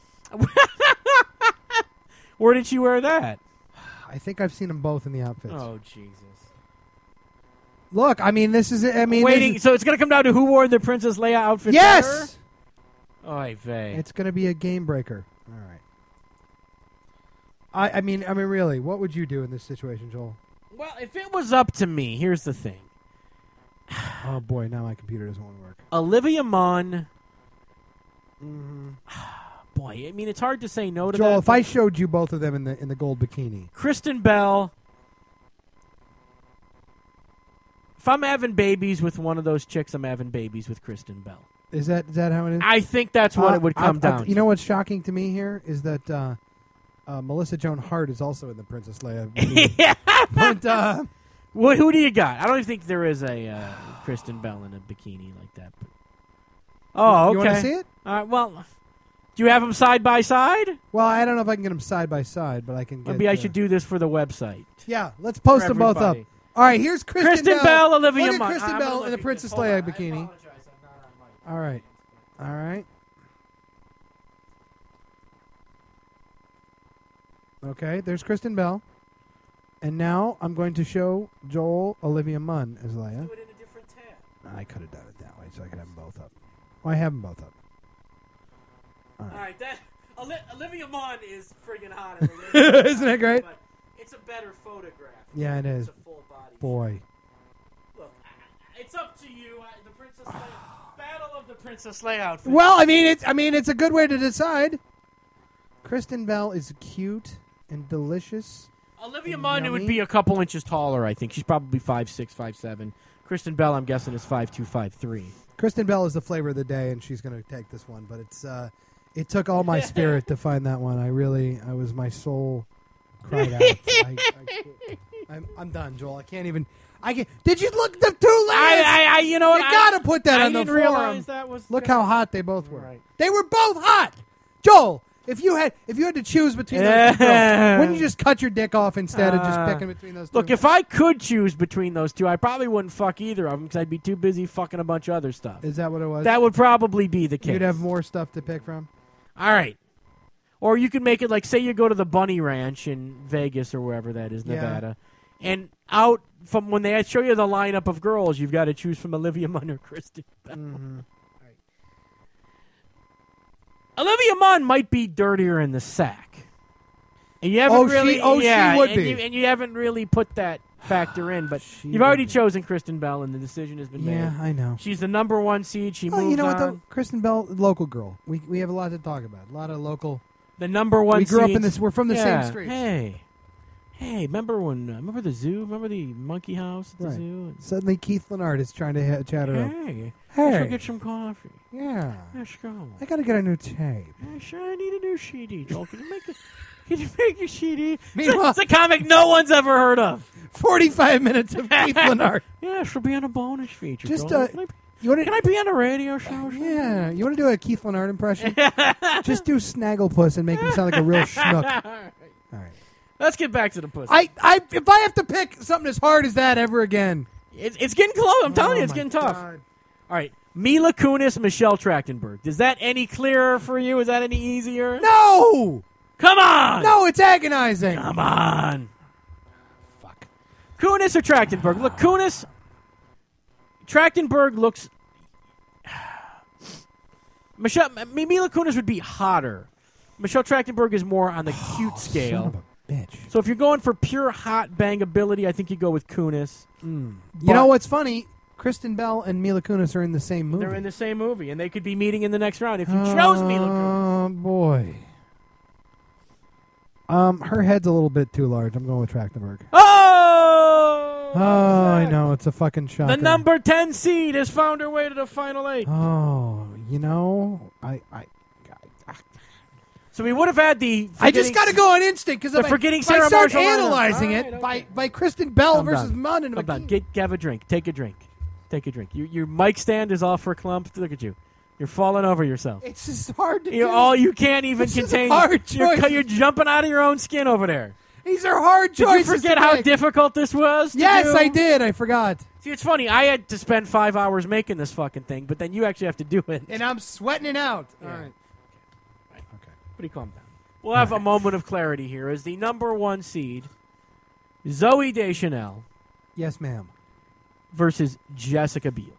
S1: Where did she wear that?
S2: I think I've seen them both in the outfits.
S1: Oh Jesus!
S2: Look, I mean, this is. I mean,
S1: Waiting.
S2: this is-
S1: So it's going to come down to who wore the Princess Leia outfit.
S2: yes,
S1: better? Oy vey.
S2: it's going to be a game breaker. All right. I, I mean, I mean, really, what would you do in this situation, Joel?
S1: Well, if it was up to me, here's the thing.
S2: Oh boy, now my computer doesn't want to work.
S1: Olivia Munn.
S2: Mm-hmm.
S1: Boy, I mean, it's hard to say no to
S2: Joel,
S1: that.
S2: if I showed you both of them in the in the gold bikini,
S1: Kristen Bell. If I'm having babies with one of those chicks, I'm having babies with Kristen Bell.
S2: is that is that how it is?
S1: I think that's what
S2: Uh,
S1: it would
S2: I-
S1: come
S2: I-
S1: down
S2: You
S1: to.
S2: know what's shocking to me here is that uh, uh, Melissa Joan Hart is also in the Princess Leia. bikini.
S1: Yeah.
S2: But uh,
S1: Well, who do you got? I don't even think there is a uh, Kristen Bell in a bikini like that. But... Oh, okay.
S2: you want to see it?
S1: All right, well, do you have them side by side?
S2: Well, I don't know if I can get them side by side, but I can. Get,
S1: Maybe I
S2: uh,
S1: should do this for the website.
S2: Yeah, let's post
S1: For
S2: them both up.
S1: everybody.
S2: All right, here's Kristen,
S1: Kristen Bell, Olivia
S2: Look at
S1: Munn.
S2: Kristen
S1: I'm
S2: Bell
S1: gonna
S2: in
S1: look
S2: the
S1: at
S2: Princess
S1: this. Hold
S2: Leia
S1: on. I
S2: bikini.
S1: apologize. I'm not on mic.
S2: All right, all right. Okay, there's Kristen Bell, and now I'm going to show Joel Olivia Munn as Leia.
S1: Do it in a different tab.
S2: I could have done it that way, so I could have them both up. Well, I have them both up. All
S1: All
S2: right.
S1: right, that Oli- Olivia Munn is friggin' hot. as Olivia
S2: Isn't that great?
S1: But it's a better photograph.
S2: Yeah, it is.
S1: It's a full body.
S2: Boy.
S1: Look, I- it's up to you. I, the Princess Leia, Battle of the Princess Leia outfit.
S2: Well, I mean, it's I mean, it's a good way to decide. Kristen Bell is cute and delicious.
S1: Olivia
S2: and
S1: Munn
S2: yummy.
S1: would be a couple inches taller. I think she's probably five six, five seven. Kristen Bell, I'm guessing, is five two, five three.
S2: Kristen Bell is the flavor of the day, and she's going to take this one. But it's uh, it took all my spirit to find that one. I really, I was my soul cried out. I, I, I'm, I'm done, Joel. I can't even. I can. Did you look the two
S1: I,
S2: layers?
S1: I, I, you know what?
S2: You
S1: I-
S2: got to put that
S1: I
S2: on the
S1: didn't
S2: forum.
S1: realize that was.
S2: Look
S1: gonna-
S2: how hot they both were.
S1: Right.
S2: They were both hot, Joel. If you had, if you had to choose between those two girls, wouldn't you just cut your dick off instead of just
S1: Uh,
S2: picking between those two?
S1: Look, if I could choose between those two, I probably wouldn't fuck either of them because I'd be too busy fucking a bunch of other stuff.
S2: is that what it was?
S1: That would probably be the case.
S2: You'd have more stuff to pick from.
S1: All right. Or you could make it like, say you go to the Bunny Ranch in Vegas or wherever that is,
S2: Yeah.
S1: Nevada, and out from when they show you the lineup of girls, you've got to choose from Olivia Munn or Kristen Bell.
S2: Mm-hmm.
S1: Olivia Munn might be dirtier in the sack. And you haven't
S2: Oh, she-
S1: really,
S2: oh, she
S1: yeah,
S2: would
S1: and
S2: be.
S1: You, and you haven't really put that factor in. But
S2: She
S1: you've already
S2: would be.
S1: chosen Kristen Bell, and the decision has been
S2: Yeah,
S1: made.
S2: I know.
S1: She's the number one seed. She
S2: Well,
S1: moves
S2: you know what,
S1: on.
S2: though? Kristen Bell, local girl. We we have a lot to talk about. A lot of local.
S1: The number one
S2: We grew up
S1: seeds-
S2: in this. We're from the
S1: yeah.
S2: same street.
S1: Hey. Hey, remember when? Uh, remember the zoo? Remember the monkey house at the
S2: Right.
S1: zoo?
S2: Suddenly, Keith Lennart is trying to ha- chat her up.
S1: Hey,
S2: Hey.
S1: let's go get some coffee.
S2: Yeah.
S1: Let's go.
S2: I gotta get a new tape.
S1: I sure I need a new C D. Joel, can you make a can you make a C D? It's a,
S2: Meanwhile-
S1: it's a comic no one's ever heard of.
S2: Forty-five minutes of Keith Lennart.
S1: Yeah, she'll be on a bonus feature.
S2: Just,
S1: Joel.
S2: uh,
S1: can, I be,
S2: You want
S1: can I be on a radio show? or something?
S2: Yeah. You want to do a Keith Lennart impression? Just do Snagglepuss and make him sound like a real schnook. All right.
S1: Let's get back to the pussy.
S2: I, I, if I have to pick something as hard as that ever again,
S1: it's, it's getting close. I'm telling
S2: Oh
S1: you, it's
S2: my
S1: getting tough.
S2: God.
S1: All right, Mila Kunis, Michelle Trachtenberg. Is that any clearer for you? Is that any easier?
S2: No,
S1: Come on.
S2: no, it's agonizing.
S1: Come on.
S2: Fuck.
S1: Kunis or Trachtenberg? Look, Kunis. Trachtenberg looks. Michelle M- Mila Kunis would be hotter. Michelle Trachtenberg is more on the cute scale.
S2: Son of a bitch.
S1: So if you're going for pure hot bangability, I think you go with Kunis.
S2: You
S1: But-
S2: know what's funny? Kristen Bell and Mila Kunis are in the same movie.
S1: They're in the same movie, and they could be meeting in the next round if you chose Mila Kunis.
S2: Oh boy. Um, her head's a little bit too large. I'm going with Trachtenberg.
S1: Oh!
S2: Oh, I know it's a fucking shocker.
S1: The number ten seed has found her way to the final eight.
S2: Oh, you know, I, I,
S1: So we would have had the.
S2: I just
S1: forgetting-
S2: got to go on instinct because
S1: The
S2: if I,
S1: forgetting
S2: if
S1: Sarah
S2: I start
S1: Marshall lineup.
S2: analyzing
S1: All
S2: it
S1: right, okay.
S2: by by Kristen Bell
S1: I'm
S2: versus
S1: done.
S2: Munn and
S1: I'm done.
S2: McKee.
S1: Get have a drink. Take a drink. Take a drink. Your your mic stand is off for clump. Look at you. You're falling over yourself.
S2: It's just hard to
S1: You're
S2: do.
S1: all you can't even
S2: This is
S1: contain.
S2: hard
S1: You're,
S2: choices.
S1: you're jumping out of your own skin over there.
S2: These are hard
S1: Did
S2: choices.
S1: you forget
S2: to
S1: how
S2: make.
S1: difficult this was? to
S2: Yes,
S1: do?
S2: I did. I forgot.
S1: See, it's funny. I had to spend five hours making this fucking thing, but then you actually have to do it.
S2: And I'm sweating it out.
S1: Yeah.
S2: All right.
S1: Okay. But he calm down. We'll have a moment of clarity here as the number one seed, Zoe Deschanel
S2: Yes, ma'am.
S1: versus Jessica Biel.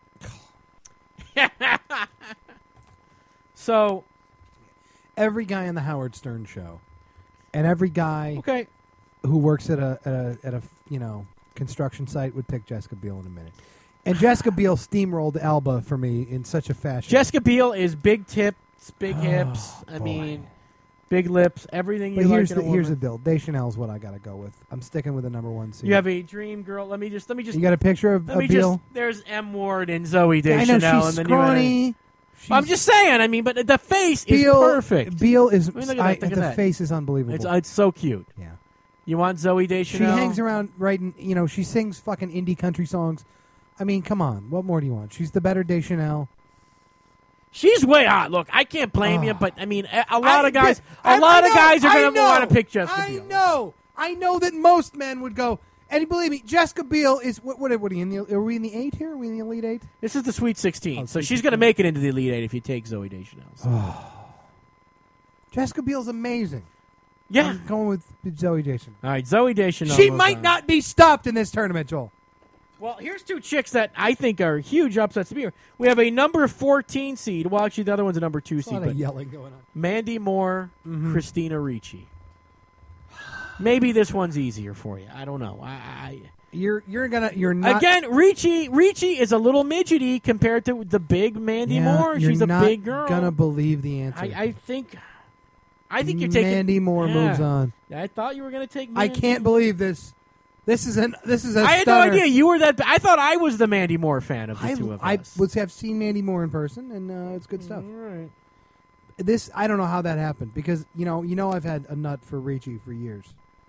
S1: So,
S2: Every guy on the Howard Stern show, and every guy
S1: okay.
S2: who works at a at a, at a you know construction site would pick Jessica Biel in a minute. And Jessica Biel steamrolled Alba for me in such a fashion.
S1: Jessica Biel is big tips, big
S2: Oh,
S1: hips. I
S2: boy.
S1: mean, big lips, everything you
S2: But here's
S1: like in
S2: the
S1: a
S2: here's the
S1: woman.
S2: deal. Deschanel's what I got to go with. I'm sticking with the number one seed.
S1: You have a dream girl. Let me just let me just
S2: You got a picture of,
S1: let
S2: of
S1: me
S2: Biel?
S1: just. There's M Ward and Zoe
S2: I
S1: Deschanel,
S2: know she's
S1: and then you had a-
S2: scrawny.
S1: I'm
S2: She's-
S1: just saying. I mean, but the face
S2: Biel,
S1: is perfect.
S2: Biel is.
S1: I mean, look at
S2: I-
S1: that, look at
S2: the
S1: that.
S2: face is unbelievable.
S1: It's it's so cute.
S2: yeah.
S1: You want Zoe
S2: She
S1: Deschanel?
S2: hangs around writing. You know, she sings fucking indie country songs. I mean, come on. What more do you want? She's the better Deschanel.
S1: She's way hot. Look, I can't blame you,
S2: Oh.
S1: but I mean, a, a lot
S2: I-
S1: of guys,
S2: I-
S1: a lot
S2: I
S1: of
S2: know,
S1: guys are
S2: I
S1: going to
S2: know,
S1: want to pick Jessica
S2: I
S1: Biel.
S2: know. I know that most men would go. And believe me, Jessica Biel is what? What are we in the? Are we in the eight here? Are we in the elite eight?
S1: This is the Sweet sixteen,
S2: Oh,
S1: so
S2: Sweet
S1: she's going to make it into the Elite Eight if you take Zoe Deschanel. So.
S2: Jessica Biel's amazing.
S1: Yeah.
S2: I'm going with Zoe Deschanel.
S1: All right, Zoe Deschanel.
S2: She
S1: moves
S2: might
S1: on.
S2: not be stopped in this tournament, Joel.
S1: Well, here's two chicks that I think are huge upsets to be here. We have a number fourteen seed. Well, actually, the other one's a number two
S2: A
S1: seed.
S2: lot
S1: But
S2: of yelling going on.
S1: Mandy Moore,
S2: Mhm.
S1: Christina Ricci. Maybe this one's easier for you. I don't know. I, I
S2: You're you're gonna you're not
S1: Again, Ricci Ricci is a little midgety compared to the big Mandy
S2: Yeah,
S1: Moore.
S2: you're
S1: She's a
S2: not
S1: big girl.
S2: Gonna believe the answer.
S1: I, I think. I think you're taking
S2: Mandy Moore
S1: yeah.
S2: moves on.
S1: I thought you were going to take.
S2: I
S1: Mandy.
S2: can't believe this. This is an this is a
S1: I had
S2: stunner.
S1: no idea you were that. I thought I was the Mandy Moore fan of the
S2: I,
S1: two of
S2: I
S1: us.
S2: was have seen Mandy Moore in person, and uh, it's good stuff.
S1: All right.
S2: This I don't know how that happened because you know you know I've had a nut for Ricci for years.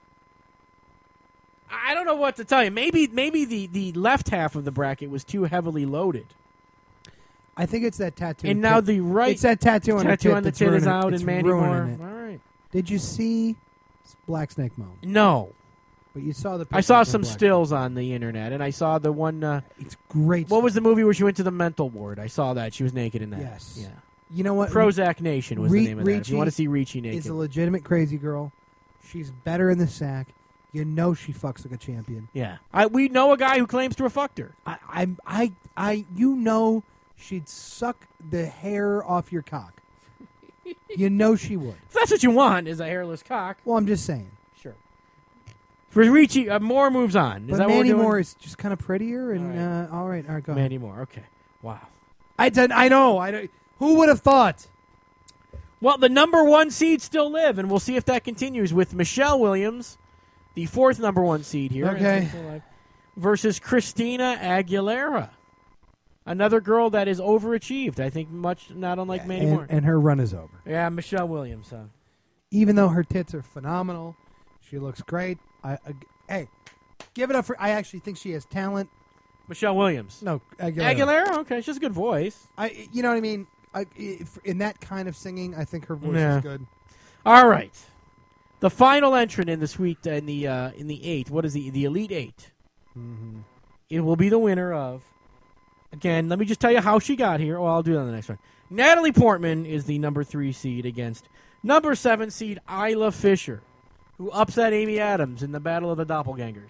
S1: I don't know what to tell you. Maybe maybe the, the left half of the bracket was too heavily loaded,
S2: I think it's that tattoo.
S1: and now
S2: tit-
S1: the right
S2: it's that tattoo on the
S1: tattoo
S2: tit
S1: on the
S2: that's
S1: tit is
S2: ruining-
S1: out,
S2: it's
S1: and Mandy
S2: ruining
S1: Moore.
S2: it.
S1: All right.
S2: Did you see Black Snake Moan?
S1: No,
S2: But you saw the.
S1: I saw
S2: pictures of
S1: some
S2: Black
S1: stills on the internet, and I saw the one. Uh,
S2: Snake. It's great.
S1: what was the movie where she went to the mental ward? I saw that she was naked in that.
S2: Yes.
S1: Yeah.
S2: You know what?
S1: Prozac Nation was
S2: Re-
S1: the name of that. If
S2: Ricci
S1: you want to see Ricci naked,
S2: is a legitimate crazy girl. She's better in the sack. You know she fucks like a champion.
S1: yeah. I, we know a guy who claims to have fucked her.
S2: I, I, I, I, you know she'd suck the hair off your cock. You know she would.
S1: If that's what you want, is a hairless cock.
S2: Well, I'm just saying.
S1: Sure. For Ricci, uh, Moore moves on. Is
S2: but
S1: that
S2: Mandy
S1: what we're doing?
S2: Moore is just kind of prettier. And
S1: All right.
S2: uh, all right, all right, go ahead.
S1: Mandy Moore. Okay. Wow.
S2: I did. I know. I don't- who would have thought?
S1: Well, the number one seeds still live, and we'll see if that continues with Michelle Williams, the fourth number one seed here,
S2: Okay.
S1: versus Christina Aguilera, another girl that is overachieved. I think much not unlike Mandy
S2: and,
S1: Moore.
S2: and her run is over.
S1: Yeah, Michelle Williams. Uh,
S2: Even though her tits are phenomenal, she looks great. I, I hey, give it up for. I actually think she has talent.
S1: Michelle Williams.
S2: No, Aguilera.
S1: Aguilera. Okay, she has a good voice.
S2: I, you know what I mean. I, if, in that kind of singing, I think her voice
S1: Yeah.
S2: is good.
S1: All right, the final entrant in the suite in the uh, in the eight. What is the the Elite Eight?
S2: Mm-hmm.
S1: It will be the winner of. Again, let me just tell you how she got here. Well, I'll do that on the next one. Natalie Portman is the number three seed against number seven seed Isla Fisher, who upset Amy Adams in the Battle of the Doppelgangers.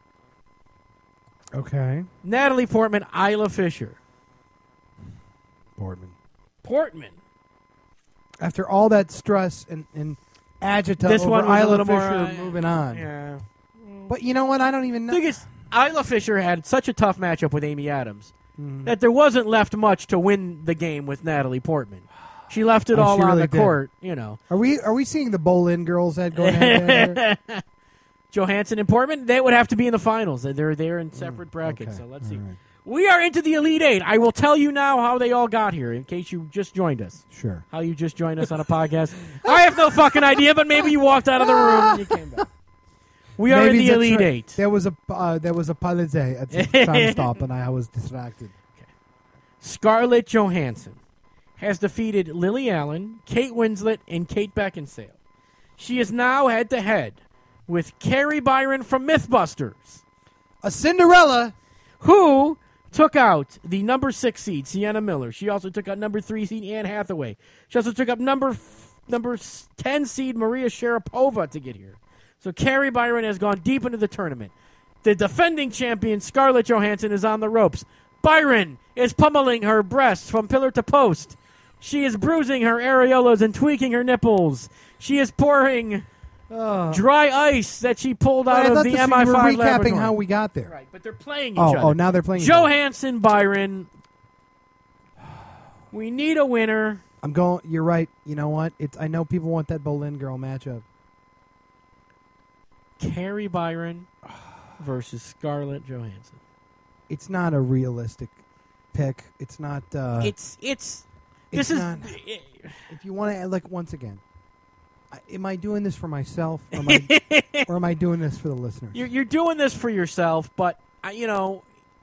S2: Okay,
S1: Natalie Portman, Isla Fisher.
S2: Portman.
S1: Portman.
S2: After all that stress and, and agita
S1: This
S2: over
S1: one was a
S2: Isla
S1: little
S2: Fisher
S1: more, uh,
S2: moving on.
S1: Yeah.
S2: But you know what? I don't even know.
S1: The thing is, Isla Fisher had such a tough matchup with Amy Adams
S2: Mhm.
S1: that there wasn't left much to win the game with Natalie Portman. She left it
S2: Oh,
S1: all
S2: she
S1: on
S2: really
S1: the
S2: did.
S1: court, you know.
S2: Are we are we seeing the Bolin girls head going head there?
S1: Johansson and Portman, they would have to be in the finals. They're they're in separate brackets,
S2: okay.
S1: so let's
S2: All
S1: see.
S2: right.
S1: We are into the Elite Eight. I will tell you now how they all got here, in case you just joined us.
S2: Sure.
S1: How you just joined us on a podcast. I have no fucking idea, but maybe you walked out of the room and you came back. We are
S2: Maybe
S1: in the
S2: that's
S1: Elite
S2: right.
S1: Eight.
S2: There was a uh, there was a palette at the time stop, and I was distracted.
S1: Scarlett Johansson has defeated Lily Allen, Kate Winslet, and Kate Beckinsale. She is now head-to-head with Carrie Byron from Mythbusters,
S2: A Cinderella.
S1: who took out the number six seed, Sienna Miller. She also took out number three seed, Anne Hathaway. She also took up number f- number ten seed, Maria Sharapova, to get here. So Carrie Byron has gone deep into the tournament. The defending champion, Scarlett Johansson, is on the ropes. Byron is pummeling her breasts from pillar to post. She is bruising her areolas and tweaking her nipples. She is pouring
S2: Oh.
S1: dry ice that she pulled
S2: But
S1: out
S2: I
S1: of
S2: thought
S1: the
S2: this,
S1: M
S2: you
S1: I
S2: were
S1: five
S2: recapping
S1: Labrador.
S2: how we got there.
S1: Right, but they're playing each
S2: Oh,
S1: other.
S2: oh, now they're playing each other.
S1: Johansson, Byron. We need a winner.
S2: I'm going. You're right. You know what? It's. I know people want that Bolin girl matchup.
S1: Carrie Byron versus Scarlett Johansson.
S2: It's not a realistic pick. It's not. Uh,
S1: it's it's
S2: it's
S1: this is
S2: not- if you want to, like, once again, I, am I doing this for myself, or am I, or am I doing this for the listeners?
S1: you're you're doing this for yourself, but I, you know,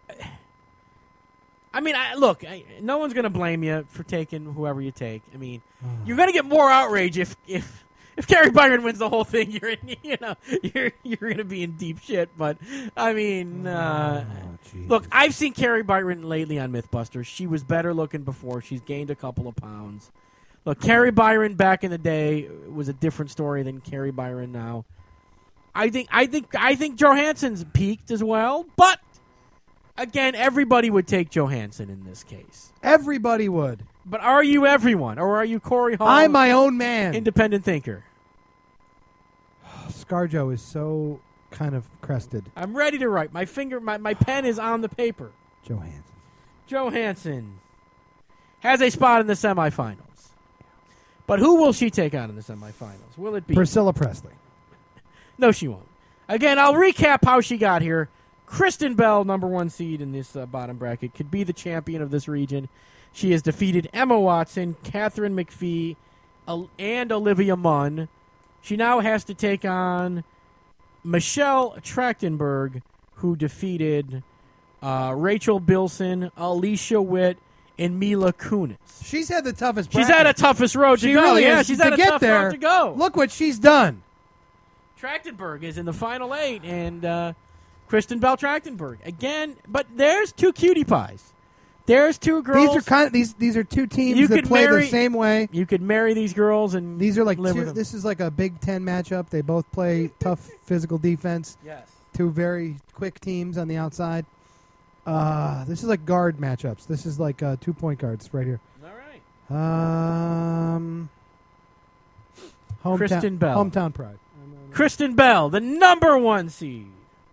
S1: I mean, I, look, I, no one's gonna blame you for taking whoever you take. I mean, you're gonna get more outrage if if. If Carrie Byron wins the whole thing, you're in, you know you're you're gonna be in deep shit. But I mean, uh,
S2: Oh, Jesus.
S1: look, I've seen Carrie Byron lately on MythBusters. She was better looking before. She's gained a couple of pounds. Look, Carrie Byron back in the day was a different story than Carrie Byron now. I think I think I think Johansson's peaked as well, but again, everybody would take Johansson in this case.
S2: Everybody would.
S1: But are you everyone, or are you Corey Hall?
S2: I'm my own man.
S1: independent thinker.
S2: ScarJo is so kind of crested.
S1: I'm ready to write. My finger, my, my pen is on the paper.
S2: Johansson.
S1: Johansson has a spot in the semifinals. But who will she take on in the semifinals? Will it be?
S2: Priscilla Presley.
S1: No, she won't. Again, I'll recap how she got here. Kristen Bell, number one seed in this uh, bottom bracket, could be the champion of this region. She has defeated Emma Watson, Catherine McPhee, uh, and Olivia Munn. She now has to take on Michelle Trachtenberg, who defeated uh, Rachel Bilson, Alicia Witt, and Mila Kunis.
S2: She's had the toughest.
S1: She's
S2: bracket.
S1: had a toughest road
S2: She
S1: to go.
S2: really
S1: yeah,
S2: is.
S1: she's
S2: to
S1: had a
S2: get
S1: tough
S2: there,
S1: road to go.
S2: Look what she's done.
S1: Trachtenberg is in the final eight, and uh, Kristen Bell Trachtenberg again. But there's two cutie pies. There's two girls.
S2: These are kind of these. These are two teams
S1: You
S2: that
S1: could
S2: play
S1: marry-
S2: the same way.
S1: You could marry these girls, and
S2: These are like
S1: live with
S2: two,
S1: them.
S2: this is like a Big Ten matchup. They both play tough physical defense.
S1: Yes.
S2: Two very quick teams on the outside. Uh, this is like guard matchups. This is like uh, two point guards right here.
S1: All right.
S2: Um, hometown,
S1: Kristen Bell.
S2: hometown pride.
S1: Kristen Bell, the number one seed.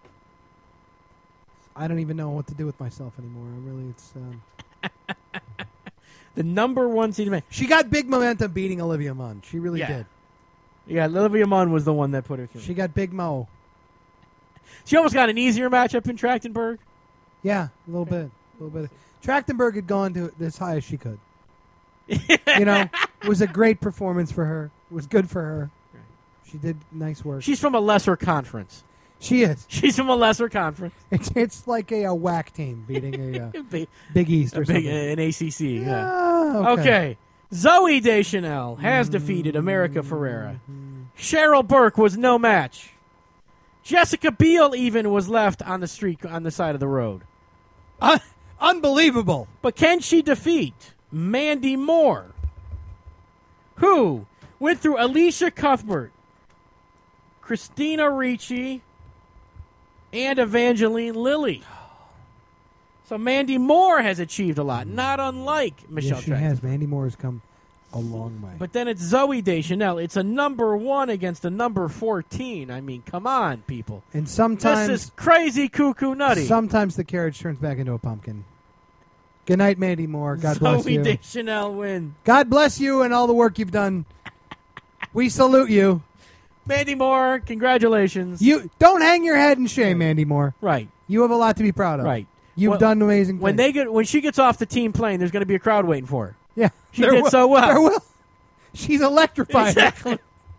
S2: I don't even know what to do with myself anymore. I really, it's. Um...
S1: the number one seed. Man.
S2: She got big momentum beating Olivia Munn. She really
S1: yeah.
S2: did.
S1: Yeah, Olivia Munn was the one that put her through.
S2: She got big mo.
S1: She almost got an easier matchup in Trachtenberg.
S2: Yeah, a little bit, a little bit. Trachtenberg had gone to as high as she could. You know, it was a great performance for her. It was good for her. She did nice work.
S1: She's from a lesser conference.
S2: She is.
S1: She's from a lesser conference.
S2: It's it's like a, a whack team beating a uh,
S1: big,
S2: Big East or
S1: big,
S2: something.
S1: an A C C. Yeah.
S2: Yeah,
S1: Okay.
S2: okay.
S1: Zoe Deschanel has
S2: Mm-hmm.
S1: defeated America Ferrera. Cheryl Burke was no match. Jessica Biel even was left on the street on the side of the road.
S2: Uh, unbelievable.
S1: But can she defeat Mandy Moore, who went through Alicia Cuthbert, Christina Ricci, and Evangeline Lilly? So Mandy Moore has achieved a lot, not unlike Michelle
S2: Yes, she
S1: Trachtenberg.
S2: has. Mandy Moore has come a long way.
S1: But then it's Zoe Deschanel. It's a number one against a number fourteen. I mean, come on, people.
S2: and sometimes,
S1: This is crazy, cuckoo, nutty.
S2: sometimes the carriage turns back into a pumpkin. Good night, Mandy Moore. God
S1: Zoe
S2: bless you.
S1: Deschanel win.
S2: God bless you and all the work you've done. We salute you.
S1: Mandy Moore, congratulations.
S2: You don't hang your head in shame, Mandy Moore.
S1: right,
S2: You have a lot to be proud of.
S1: right.
S2: You've
S1: Well,
S2: done amazing things.
S1: When they get when she gets off the team plane, there's going to be a crowd waiting for her.
S2: yeah,
S1: She
S2: there
S1: did
S2: will-
S1: so well.
S2: there will. She's electrifying.
S1: Exactly.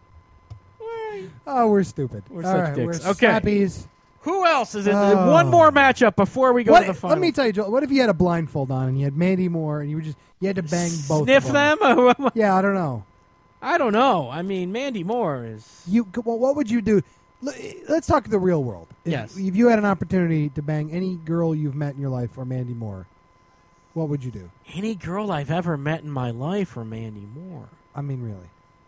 S2: Oh, we're stupid.
S1: We're
S2: All
S1: such
S2: right,
S1: dicks.
S2: We're
S1: Okay.
S2: slappies.
S1: Who else is in
S2: Oh.
S1: one more matchup before we go
S2: What,
S1: to the final?
S2: let me tell you, Joel. What if you had a blindfold on and you had Mandy Moore and you were just you had to bang both?
S1: Sniff
S2: of them?
S1: them?
S2: Yeah, I don't know.
S1: I don't know. I mean, Mandy Moore is.
S2: You well, what would you do? L- Let's talk the real world. If,
S1: Yes.
S2: If you had an opportunity to bang any girl you've met in your life or Mandy Moore, what would you do?
S1: Any girl I've ever met in my life or Mandy Moore?
S2: I mean, really.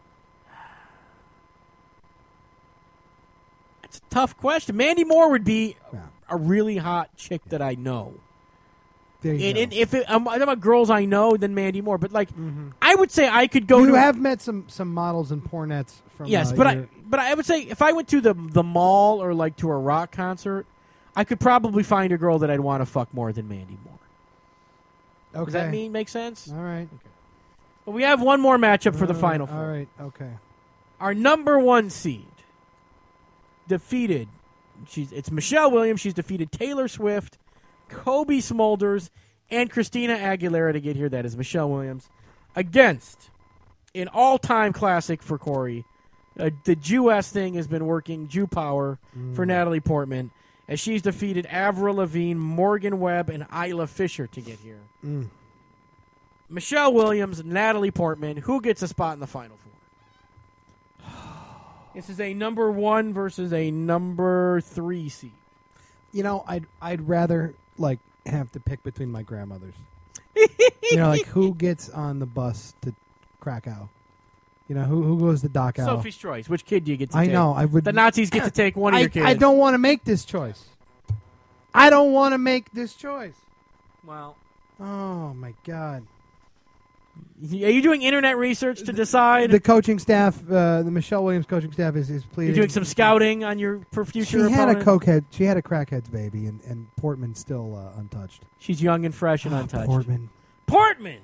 S1: It's a tough question. Mandy Moore would be
S2: Yeah.
S1: a really hot chick that I know.
S2: There you
S1: And,
S2: go.
S1: and if it, I'm, I'm about girls I know, then Mandy Moore. But like, I would say I could go
S2: you
S1: to.
S2: have met some some models and pornettes from.
S1: yes,
S2: uh,
S1: but I
S2: your-
S1: but I would say if I went to the the mall or like to a rock concert, I could probably find a girl that I'd want to fuck more than Mandy Moore.
S2: okay.
S1: Does that mean make sense?
S2: All right.
S1: But we have one more matchup for the
S2: Uh,
S1: final four.
S2: All right. Okay.
S1: Our number one seed defeated. She's it's Michelle Williams. She's defeated Taylor Swift, Kobe Smulders, and Christina Aguilera to get here. That is Michelle Williams against an all-time classic for Corey. Uh, the Jew-S thing has been working. Jew power for Natalie Portman as she's defeated Avril Lavigne, Morgan Webb, and Isla Fisher to get here.
S2: Mm.
S1: Michelle Williams, Natalie Portman. Who gets a spot in the final four? This is a number one versus a number three seed.
S2: You know, I'd I'd rather like have to pick between my grandmothers. You know, like who gets on the bus to Krakow? You know, who who goes to Dachau?
S1: Sophie's choice. Which kid do you get to
S2: I
S1: take?
S2: know. I would.
S1: The Nazis get to take one of
S2: I,
S1: your kids.
S2: I don't want to make this choice. I don't want to make this choice.
S1: Well,
S2: Oh my God!
S1: are you doing internet research to decide?
S2: The coaching staff, uh, the Michelle Williams coaching staff, is is pleading.
S1: You're doing some scouting on your for future
S2: She had a
S1: opponent?
S2: cokehead. She had a crackhead's baby, and, and Portman's still uh, untouched.
S1: She's young and fresh and
S2: Oh,
S1: untouched.
S2: Portman.
S1: Portman.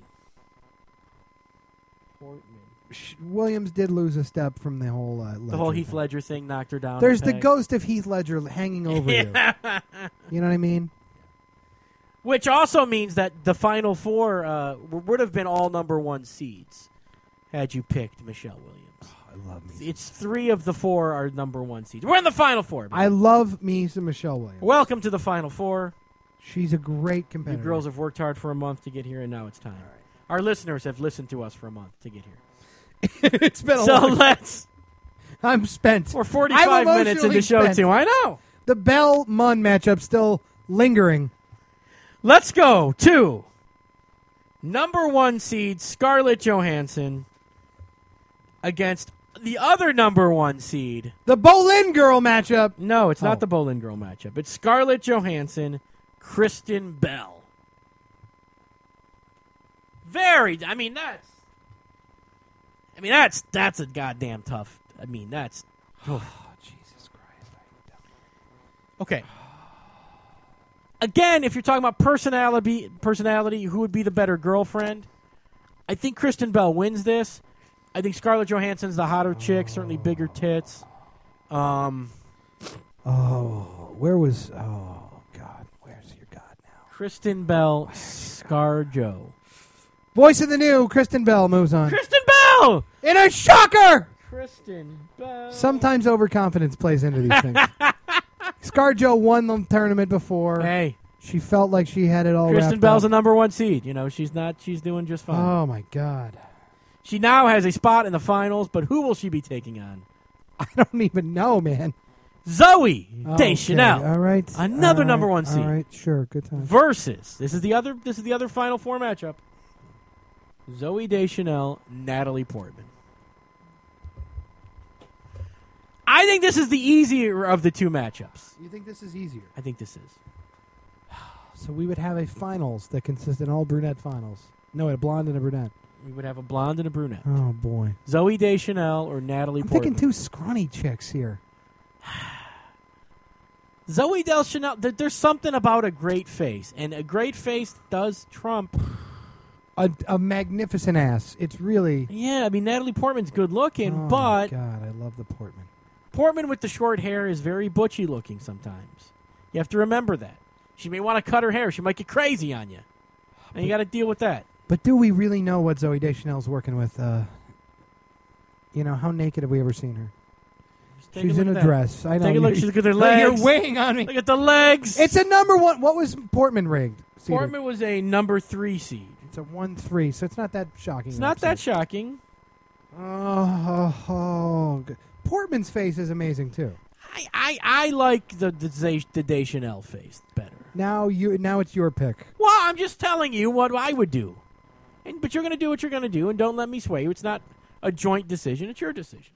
S1: Portman.
S2: Sh- Williams did lose a step from the whole. Uh,
S1: The whole
S2: Ledger
S1: Heath
S2: thing.
S1: Ledger thing knocked her down.
S2: There's
S1: a
S2: the
S1: peg.
S2: ghost of Heath Ledger hanging over you. You know what I mean?
S1: Which also means that the final four uh, would have been all number one seeds had you picked Michelle Williams.
S2: I love me.
S1: It's three of the four are number one seeds. We're in the final four.
S2: I love me some Michelle Williams.
S1: Welcome to the final four.
S2: She's a great
S1: You
S2: competitor.
S1: girls have worked hard for a month to get here, and now it's time. Our listeners have listened to us for a month to get here.
S2: It's been a
S1: So
S2: long.
S1: let's.
S2: I'm spent.
S1: We're forty-five
S2: I'm
S1: minutes into
S2: emotionally
S1: show
S2: spent.
S1: two. I know.
S2: The Bell Munn matchup still lingering.
S1: Let's go to number one seed Scarlett Johansson against the other number one seed.
S2: The Bolin girl matchup.
S1: No, it's
S2: Oh.
S1: not the Bolin Girl matchup. It's Scarlett Johansson, Kristen Bell. Very. I mean, that's. I mean, that's that's a goddamn tough. I mean, that's.
S2: Oh,
S1: Okay. Again, if you're talking about personality, personality, who would be the better girlfriend? I think Kristen Bell wins this. I think Scarlett Johansson's the hotter chick, certainly bigger tits. Um,
S2: oh, where was? Oh God, where's your God now?
S1: Kristen Bell, ScarJo.
S2: Voice of the new Kristen Bell moves on.
S1: Kristen Bell
S2: in a shocker.
S1: Kristen Bell.
S2: Sometimes overconfidence plays into these things. ScarJo won the tournament before.
S1: Hey,
S2: she felt like she had it all.
S1: Kristen Bell's
S2: up.
S1: a number one seed. You know, she's not. She's doing just fine.
S2: Oh my God.
S1: She now has a spot in the finals, but who will she be taking on?
S2: I don't even know, man.
S1: Zoe
S2: Okay,
S1: Deschanel.
S2: All right.
S1: Another
S2: all
S1: number
S2: right,
S1: one seed.
S2: All right, sure, good time.
S1: Versus this is the other this is the other Final Four matchup. Zoe Deschanel, Natalie Portman. I think this is the easier of the two matchups.
S2: You think this is easier?
S1: I think this is.
S2: So we would have a finals that consists in all brunette finals. No, a blonde and a brunette.
S1: We would have a blonde and a brunette.
S2: Oh boy.
S1: Zoe Deschanel or Natalie
S2: I'm
S1: Portman.
S2: thinking two scrawny chicks here.
S1: Zoe Deschanel, there, there's something about a great face, and a great face does trump.
S2: A, a magnificent ass. It's really.
S1: Yeah, I mean, Natalie Portman's good looking,
S2: Oh
S1: but
S2: my God, I love the Portman.
S1: Portman with the short hair is very butchy looking sometimes. You have to remember that. She may want to cut her hair. She might get crazy on you. And you got to deal with that.
S2: But do we really know what Zoe Deschanel's working with? Uh, you know, how naked have we ever seen her?
S1: Just take
S2: She's
S1: a
S2: in
S1: look
S2: a
S1: at that.
S2: dress. I know.
S1: Take a look. She's look at her
S2: Look,
S1: legs.
S2: You're weighing on me.
S1: Look at the legs.
S2: It's a number one. What was Portman rigged? Cedar?
S1: Portman was a number three seed.
S2: It's a one three, so it's not that shocking.
S1: It's not that shocking.
S2: Oh, oh, oh. Good. Portman's face is amazing too.
S1: I, I, I like the the, Zay- the Deschanel face better.
S2: Now you now it's your pick.
S1: Well, I'm just telling you what I would do. And but you're going to do what you're going to do, and don't let me sway you. It's not a joint decision. It's your decision.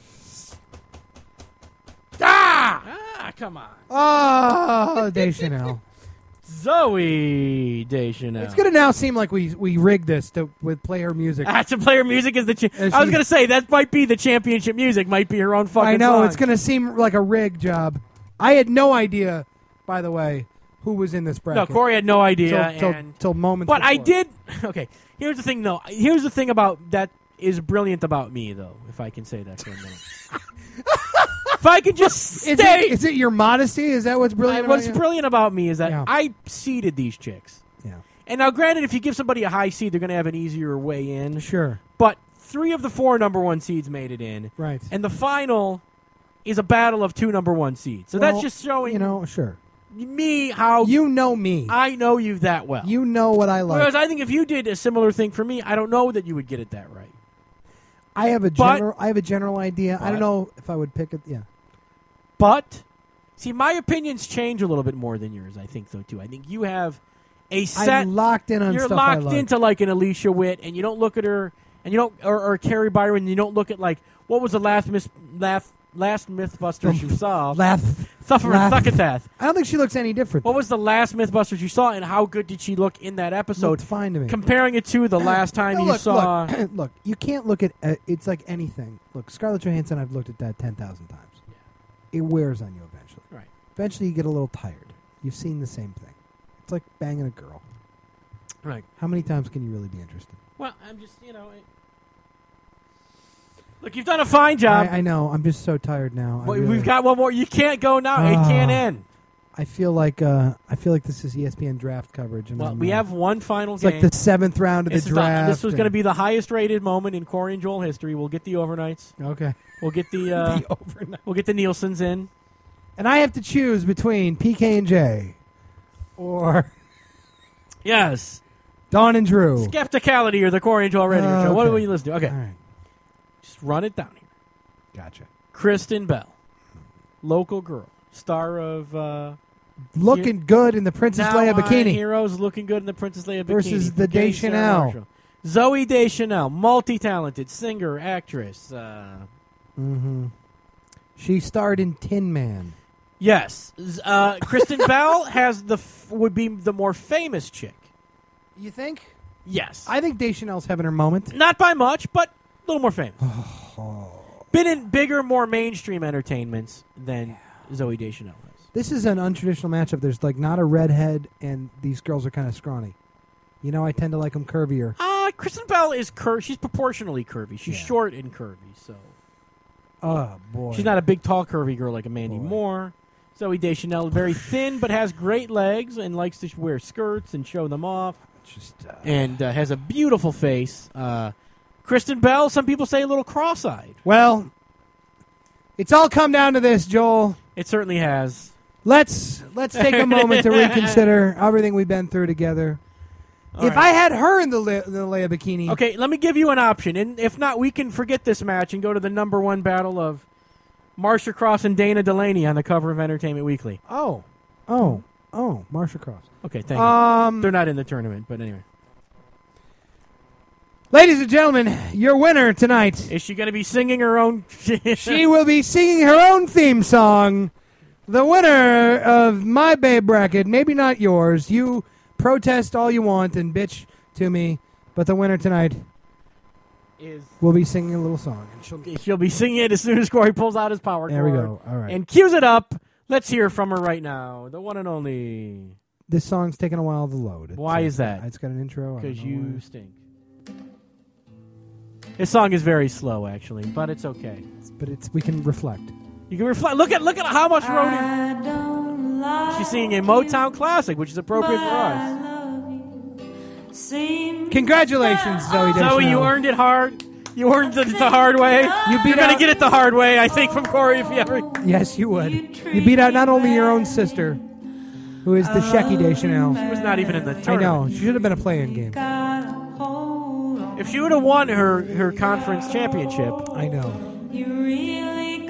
S1: Ah! Ah, come on.
S2: Oh, Deschanel.
S1: Zoe Deschanel.
S2: It's going to now seem like we we rigged this to, with player music.
S1: Ah, to player music is the. Cha-
S2: As
S1: I was
S2: she-
S1: going to say that might be the championship music. Might be her own fucking.
S2: I know
S1: song.
S2: it's going to seem like a rig job. I had no idea, by the way, who was in this
S1: No,
S2: bracket.
S1: Corey had no idea.
S2: till, till,
S1: and,
S2: till moments.
S1: but I
S2: before.
S1: did. Okay, here's the thing, though. Here's the thing about that is brilliant about me, though. If I can say that for a minute. If I could just
S2: Is
S1: stay.
S2: it, is it your modesty? Is that what's brilliant?
S1: I- what's
S2: about you?
S1: brilliant about me is that
S2: Yeah.
S1: I seeded these chicks.
S2: Yeah,
S1: And now, granted, if you give somebody a high seed, they're going to have an easier way in.
S2: sure,
S1: But three of the four number one seeds made it in.
S2: right.
S1: And the final is a battle of two number one seeds. So
S2: Well,
S1: that's just showing
S2: you know, sure.
S1: me how
S2: You know me.
S1: I know you that well.
S2: You know what I like.
S1: Whereas I think if you did a similar thing for me, I don't know that you would get it that right.
S2: I have a
S1: But-
S2: general. I have a general idea. I
S1: But-
S2: don't know if I would pick it. Yeah.
S1: But, see, my opinions change a little bit more than yours, I think, though, too. I think you have a set.
S2: I'm locked in on
S1: You're
S2: stuff I
S1: locked
S2: like.
S1: into, like, an Alicia Witt, and you don't look at her, and you don't, or, or Carrie Byron, and you don't look at, like, what was the last mis, last, last Mythbusters you saw?
S2: Laugh.
S1: Suffer
S2: laugh.
S1: Thuckatath.
S2: I don't think she looks any different.
S1: What was the last Mythbusters you saw, and how good did she look in that episode?
S2: Looked fine to me.
S1: Comparing it to the last time
S2: No,
S1: you
S2: look,
S1: saw.
S2: Look, look, you can't look at. Uh, it's like anything. Look, Scarlett Johansson. I've looked at that ten thousand times. It wears on you eventually.
S1: Right.
S2: Eventually, you get a little tired. You've seen the same thing. It's like banging a girl.
S1: Right.
S2: How many times can you really be interested?
S1: Well, I'm just, you know. It, look, you've done a fine job.
S2: I, I know. I'm just so tired now. I
S1: Well,
S2: really-
S1: We've got one more. You can't go now.
S2: Ah.
S1: It can't end.
S2: I feel like. Uh, I feel like this is E S P N draft coverage. And
S1: Well,
S2: I'm,
S1: we
S2: uh,
S1: have one final
S2: It's
S1: game.
S2: like the seventh round of
S1: this,
S2: the
S1: is the-
S2: draft.
S1: this was going to
S2: and-
S1: be the highest rated moment in Corey and Joel history. We'll get the overnights.
S2: okay.
S1: We'll get the. Uh,
S2: The overnight.
S1: we'll get the Nielsen's in.
S2: And I have to choose between P K and J or
S1: Yes.
S2: Dawn and Drew.
S1: Skepticality or the Corey and Joel radio
S2: Uh,
S1: show. What
S2: okay.
S1: do you listen to? Okay.
S2: All right.
S1: Just run it down here.
S2: Gotcha.
S1: Kristen Bell, local girl, star of uh,
S2: Looking good in the Princess
S1: Now
S2: Leia
S1: on
S2: bikini.
S1: Heroes, looking good in the Princess Leia bikini.
S2: Versus the
S1: Gay
S2: Deschanel.
S1: Sarah Marshall. Zoe Deschanel, multi-talented singer, actress. Uh,
S2: Mm-hmm. She starred in Tin Man.
S1: yes, Z- uh, Kristen Bell has the f- would be the more famous chick.
S2: You think?
S1: Yes,
S2: I think Deschanel's having her moment.
S1: not by much, but a little more famous. Been in bigger, more mainstream entertainments than Zoe Deschanel has.
S2: This is an untraditional matchup. There's like not a redhead, and these girls are kind of scrawny. You know, I tend to like them curvier.
S1: Uh, Kristen Bell is cur- She's proportionally curvy. She's
S2: Yeah.
S1: short and curvy, so
S2: Oh boy,
S1: she's not a big, tall, curvy girl like a Mandy
S2: Boy.
S1: Moore. Zoe Deschanel, very thin but has great legs and likes to wear skirts and show them off,
S2: just uh,
S1: and uh, has a beautiful face. Uh, Kristen Bell, some people say a little cross-eyed.
S2: well. It's all come down to this, Joel.
S1: It certainly has.
S2: Let's let's take a moment to reconsider everything we've been through together.
S1: All
S2: if
S1: right.
S2: I had her in the Le- the Leia bikini,
S1: Okay, let me give you an option, and if not, we can forget this match and go to the number one battle of Marcia Cross and Dana Delaney on the cover of Entertainment Weekly.
S2: Oh, oh, oh, Marcia Cross.
S1: Okay, thank you.
S2: Um,
S1: They're not in the tournament, but anyway.
S2: ladies and gentlemen, your winner tonight.
S1: Is she going to be singing her own?
S2: She will be singing her own theme song. The winner of my Babe bracket, maybe not yours. You protest all you want and bitch to me, but the winner tonight
S1: is
S2: will be singing a little song. And she'll,
S1: she'll be singing it as soon as Corey pulls out his power
S2: there we
S1: cord
S2: go. All right.
S1: and cues it up. Let's hear from her right now, the one and only.
S2: This song's taking a while to load. It's,
S1: Why
S2: uh,
S1: is that?
S2: It's got an intro. I don't
S1: Because
S2: know
S1: you
S2: why.
S1: stink. This song is very slow, actually, but it's okay.
S2: But it's we can reflect.
S1: You can reflect. Look at look at how much Rhodey. She's singing a Motown classic, which is appropriate for us.
S2: Congratulations, Zoe Deschanel.
S1: Zoe, you earned it hard. You earned it the hard way.
S2: You beat
S1: You're gonna
S2: out-
S1: get it the hard way, I think, from Corey if you ever.
S2: Yes, you would. You beat out not only your own sister, who is the Shecky Deschanel.
S1: She was not even in the
S2: I
S1: tournament.
S2: know. She should have been a play-in game.
S1: If she would have won her, her conference championship,
S2: I know.
S4: Really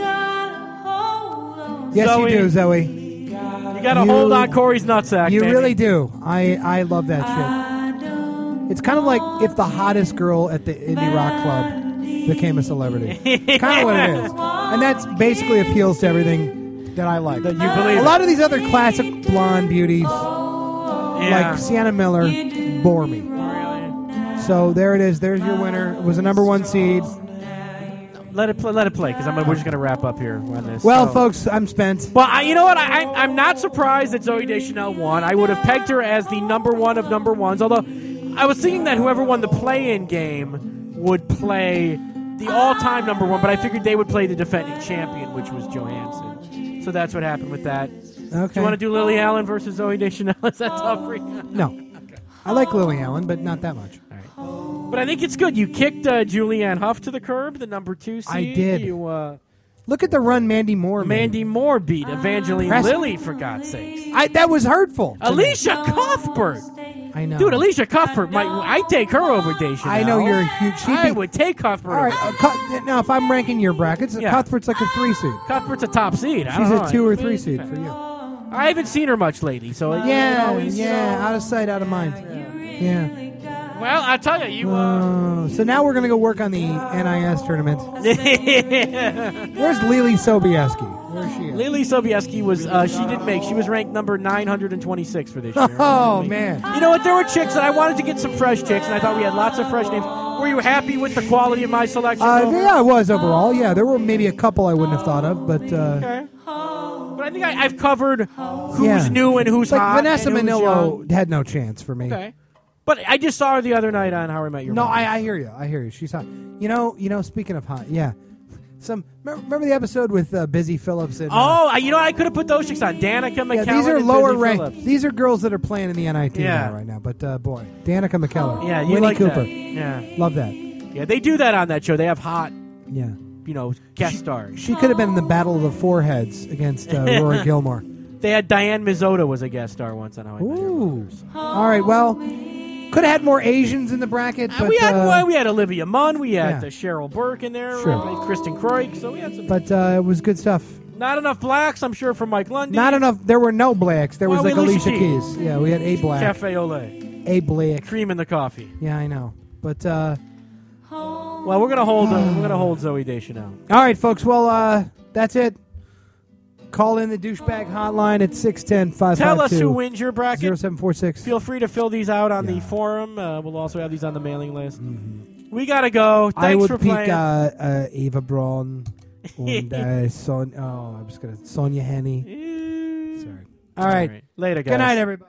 S4: gotta
S2: Yes,
S1: Zoe,
S2: you do, Zoe.
S1: you got to
S2: You-
S1: hold on Corey's nutsack.
S2: You
S1: baby.
S2: really do. I, I love that shit. It's kind of like if the hottest girl at the indie rock club became a celebrity. Kind of what it is. And that's basically appeals to everything that I like.
S1: That you believe
S2: A
S1: in.
S2: lot of these other classic blonde beauties,
S1: Yeah.
S2: like Sienna Miller, bore me. So there it is. There's your winner. It was a number one seed.
S1: Let it play. Let it play, because we're just going to wrap up here on this.
S2: Well,
S1: So-
S2: folks, I'm spent.
S1: Well, I, you know what? I, I, I'm not surprised that Zoe Deschanel won. I would have pegged her as the number one of number ones, although I was thinking that whoever won the play-in game would play the all-time number one, but I figured they would play the defending champion, which was Johansson. So that's what happened with that.
S2: Okay.
S1: Do you want to do Lily Allen versus Zoe Deschanel? Is that tough for you?
S2: No. I like Lily Allen, but not that much.
S1: But I think it's good. You kicked uh, Julianne Hough to the curb, the number two seed.
S2: I did.
S1: You, uh,
S2: Look at the run Mandy Moore made.
S1: Mandy Moore beat Evangeline
S2: Impressive.
S1: Lilly, for God's sakes.
S2: I, that was hurtful. to me.
S1: Alicia Cuthbert.
S2: I know.
S1: Dude, Alicia Cuthbert, might I'd take her over Deschanel.
S2: I know you're a huge. she'd
S1: I
S2: be-
S1: would take Cuthbert.
S2: All right.
S1: over-
S2: Uh, Cu- now, if I'm ranking your brackets,
S1: Yeah.
S2: Cuthbert's like a three seed.
S1: Cuthbert's a top seed. I
S2: She's
S1: don't know.
S2: a two or three seed for you.
S1: I haven't seen her much lately, so it-
S2: Yeah,
S1: you know, it's-
S2: yeah. Out of sight, out of mind. Yeah.
S1: Well, I tell you, you. Uh,
S2: Uh, so now we're gonna go work on the N I S tournament. Where's Lily Sobieski? Where's she at?
S1: Lily Sobieski was. Uh, she did make. She was ranked number nine hundred twenty-six for this year.
S2: Oh man.
S1: You know what? There were chicks, and I wanted to get some fresh chicks, and I thought we had lots of fresh names. Were you happy with the quality of my selection?
S2: Uh,
S1: Over?
S2: yeah, I was overall. Yeah, there were maybe a couple I wouldn't have thought of, but uh,
S1: Okay. But I think I, I've covered who's
S2: yeah.
S1: new and who's
S2: like
S1: hot.
S2: Vanessa
S1: and who's
S2: Manillo
S1: young.
S2: had no chance for me.
S1: Okay. But I just saw her the other night on How I Met Your
S2: No,
S1: Mother.
S2: I, I hear you. I hear you. She's hot. You know, you know. Speaking of hot, yeah. Some remember, remember the episode with uh, Busy Phillips and uh,
S1: Oh, I- you know, I could have put those chicks on. Danica McKellar.
S2: yeah, these are
S1: and
S2: lower
S1: Busy
S2: ranked.
S1: Phillips.
S2: These are girls that are playing in the N I T
S1: Yeah.
S2: now right now. But uh, boy, Danica McKellar,
S1: Yeah, you
S2: Winnie
S1: like
S2: Cooper,
S1: that. Yeah.
S2: love that.
S1: Yeah, they do that on that show. They have hot,
S2: Yeah,
S1: you know, guest stars.
S2: she could have been in the Battle of the Foreheads against uh, Rory Gilmore.
S1: They had Diane Mizzota was a guest star once on How I Met Your
S2: Ooh,
S1: Mother. so.
S2: all right. Well, could have had more Asians in the bracket,
S1: Uh,
S2: but
S1: we had
S2: uh,
S1: well, we had Olivia Munn, we had
S2: yeah.
S1: uh, Cheryl Burke in there,
S2: Sure.
S1: uh, Kristen Croik, so we had some.
S2: but uh, it was good stuff.
S1: Not enough blacks, I'm sure, for Mike Lundy.
S2: Not enough. There were no blacks. There was
S1: Well,
S2: like
S1: we had
S2: Alicia
S1: Alicia
S2: Keys. Yeah, we had a black,
S1: Cafe au lait,
S2: a black.
S1: cream in the coffee.
S2: Yeah, I know. But uh,
S1: Well, we're gonna hold uh, we're gonna hold Zoe Deschanel.
S2: all right, folks. Well, uh, that's it. Call in the douchebag hotline at six one zero, five
S1: Tell
S2: five
S1: us who
S2: two,
S1: wins your bracket.
S2: zero seven four six.
S1: Feel free to fill these out on
S2: Yeah.
S1: the forum. Uh, we'll also have these on the mailing list. We gotta go. Thanks
S2: I would
S1: for
S2: pick
S1: playing.
S2: uh, uh, Eva Braun and uh, Son. Oh, I was gonna Sonia Henny.
S1: Eh,
S2: All right.
S1: Later, guys.
S2: Good night, everybody.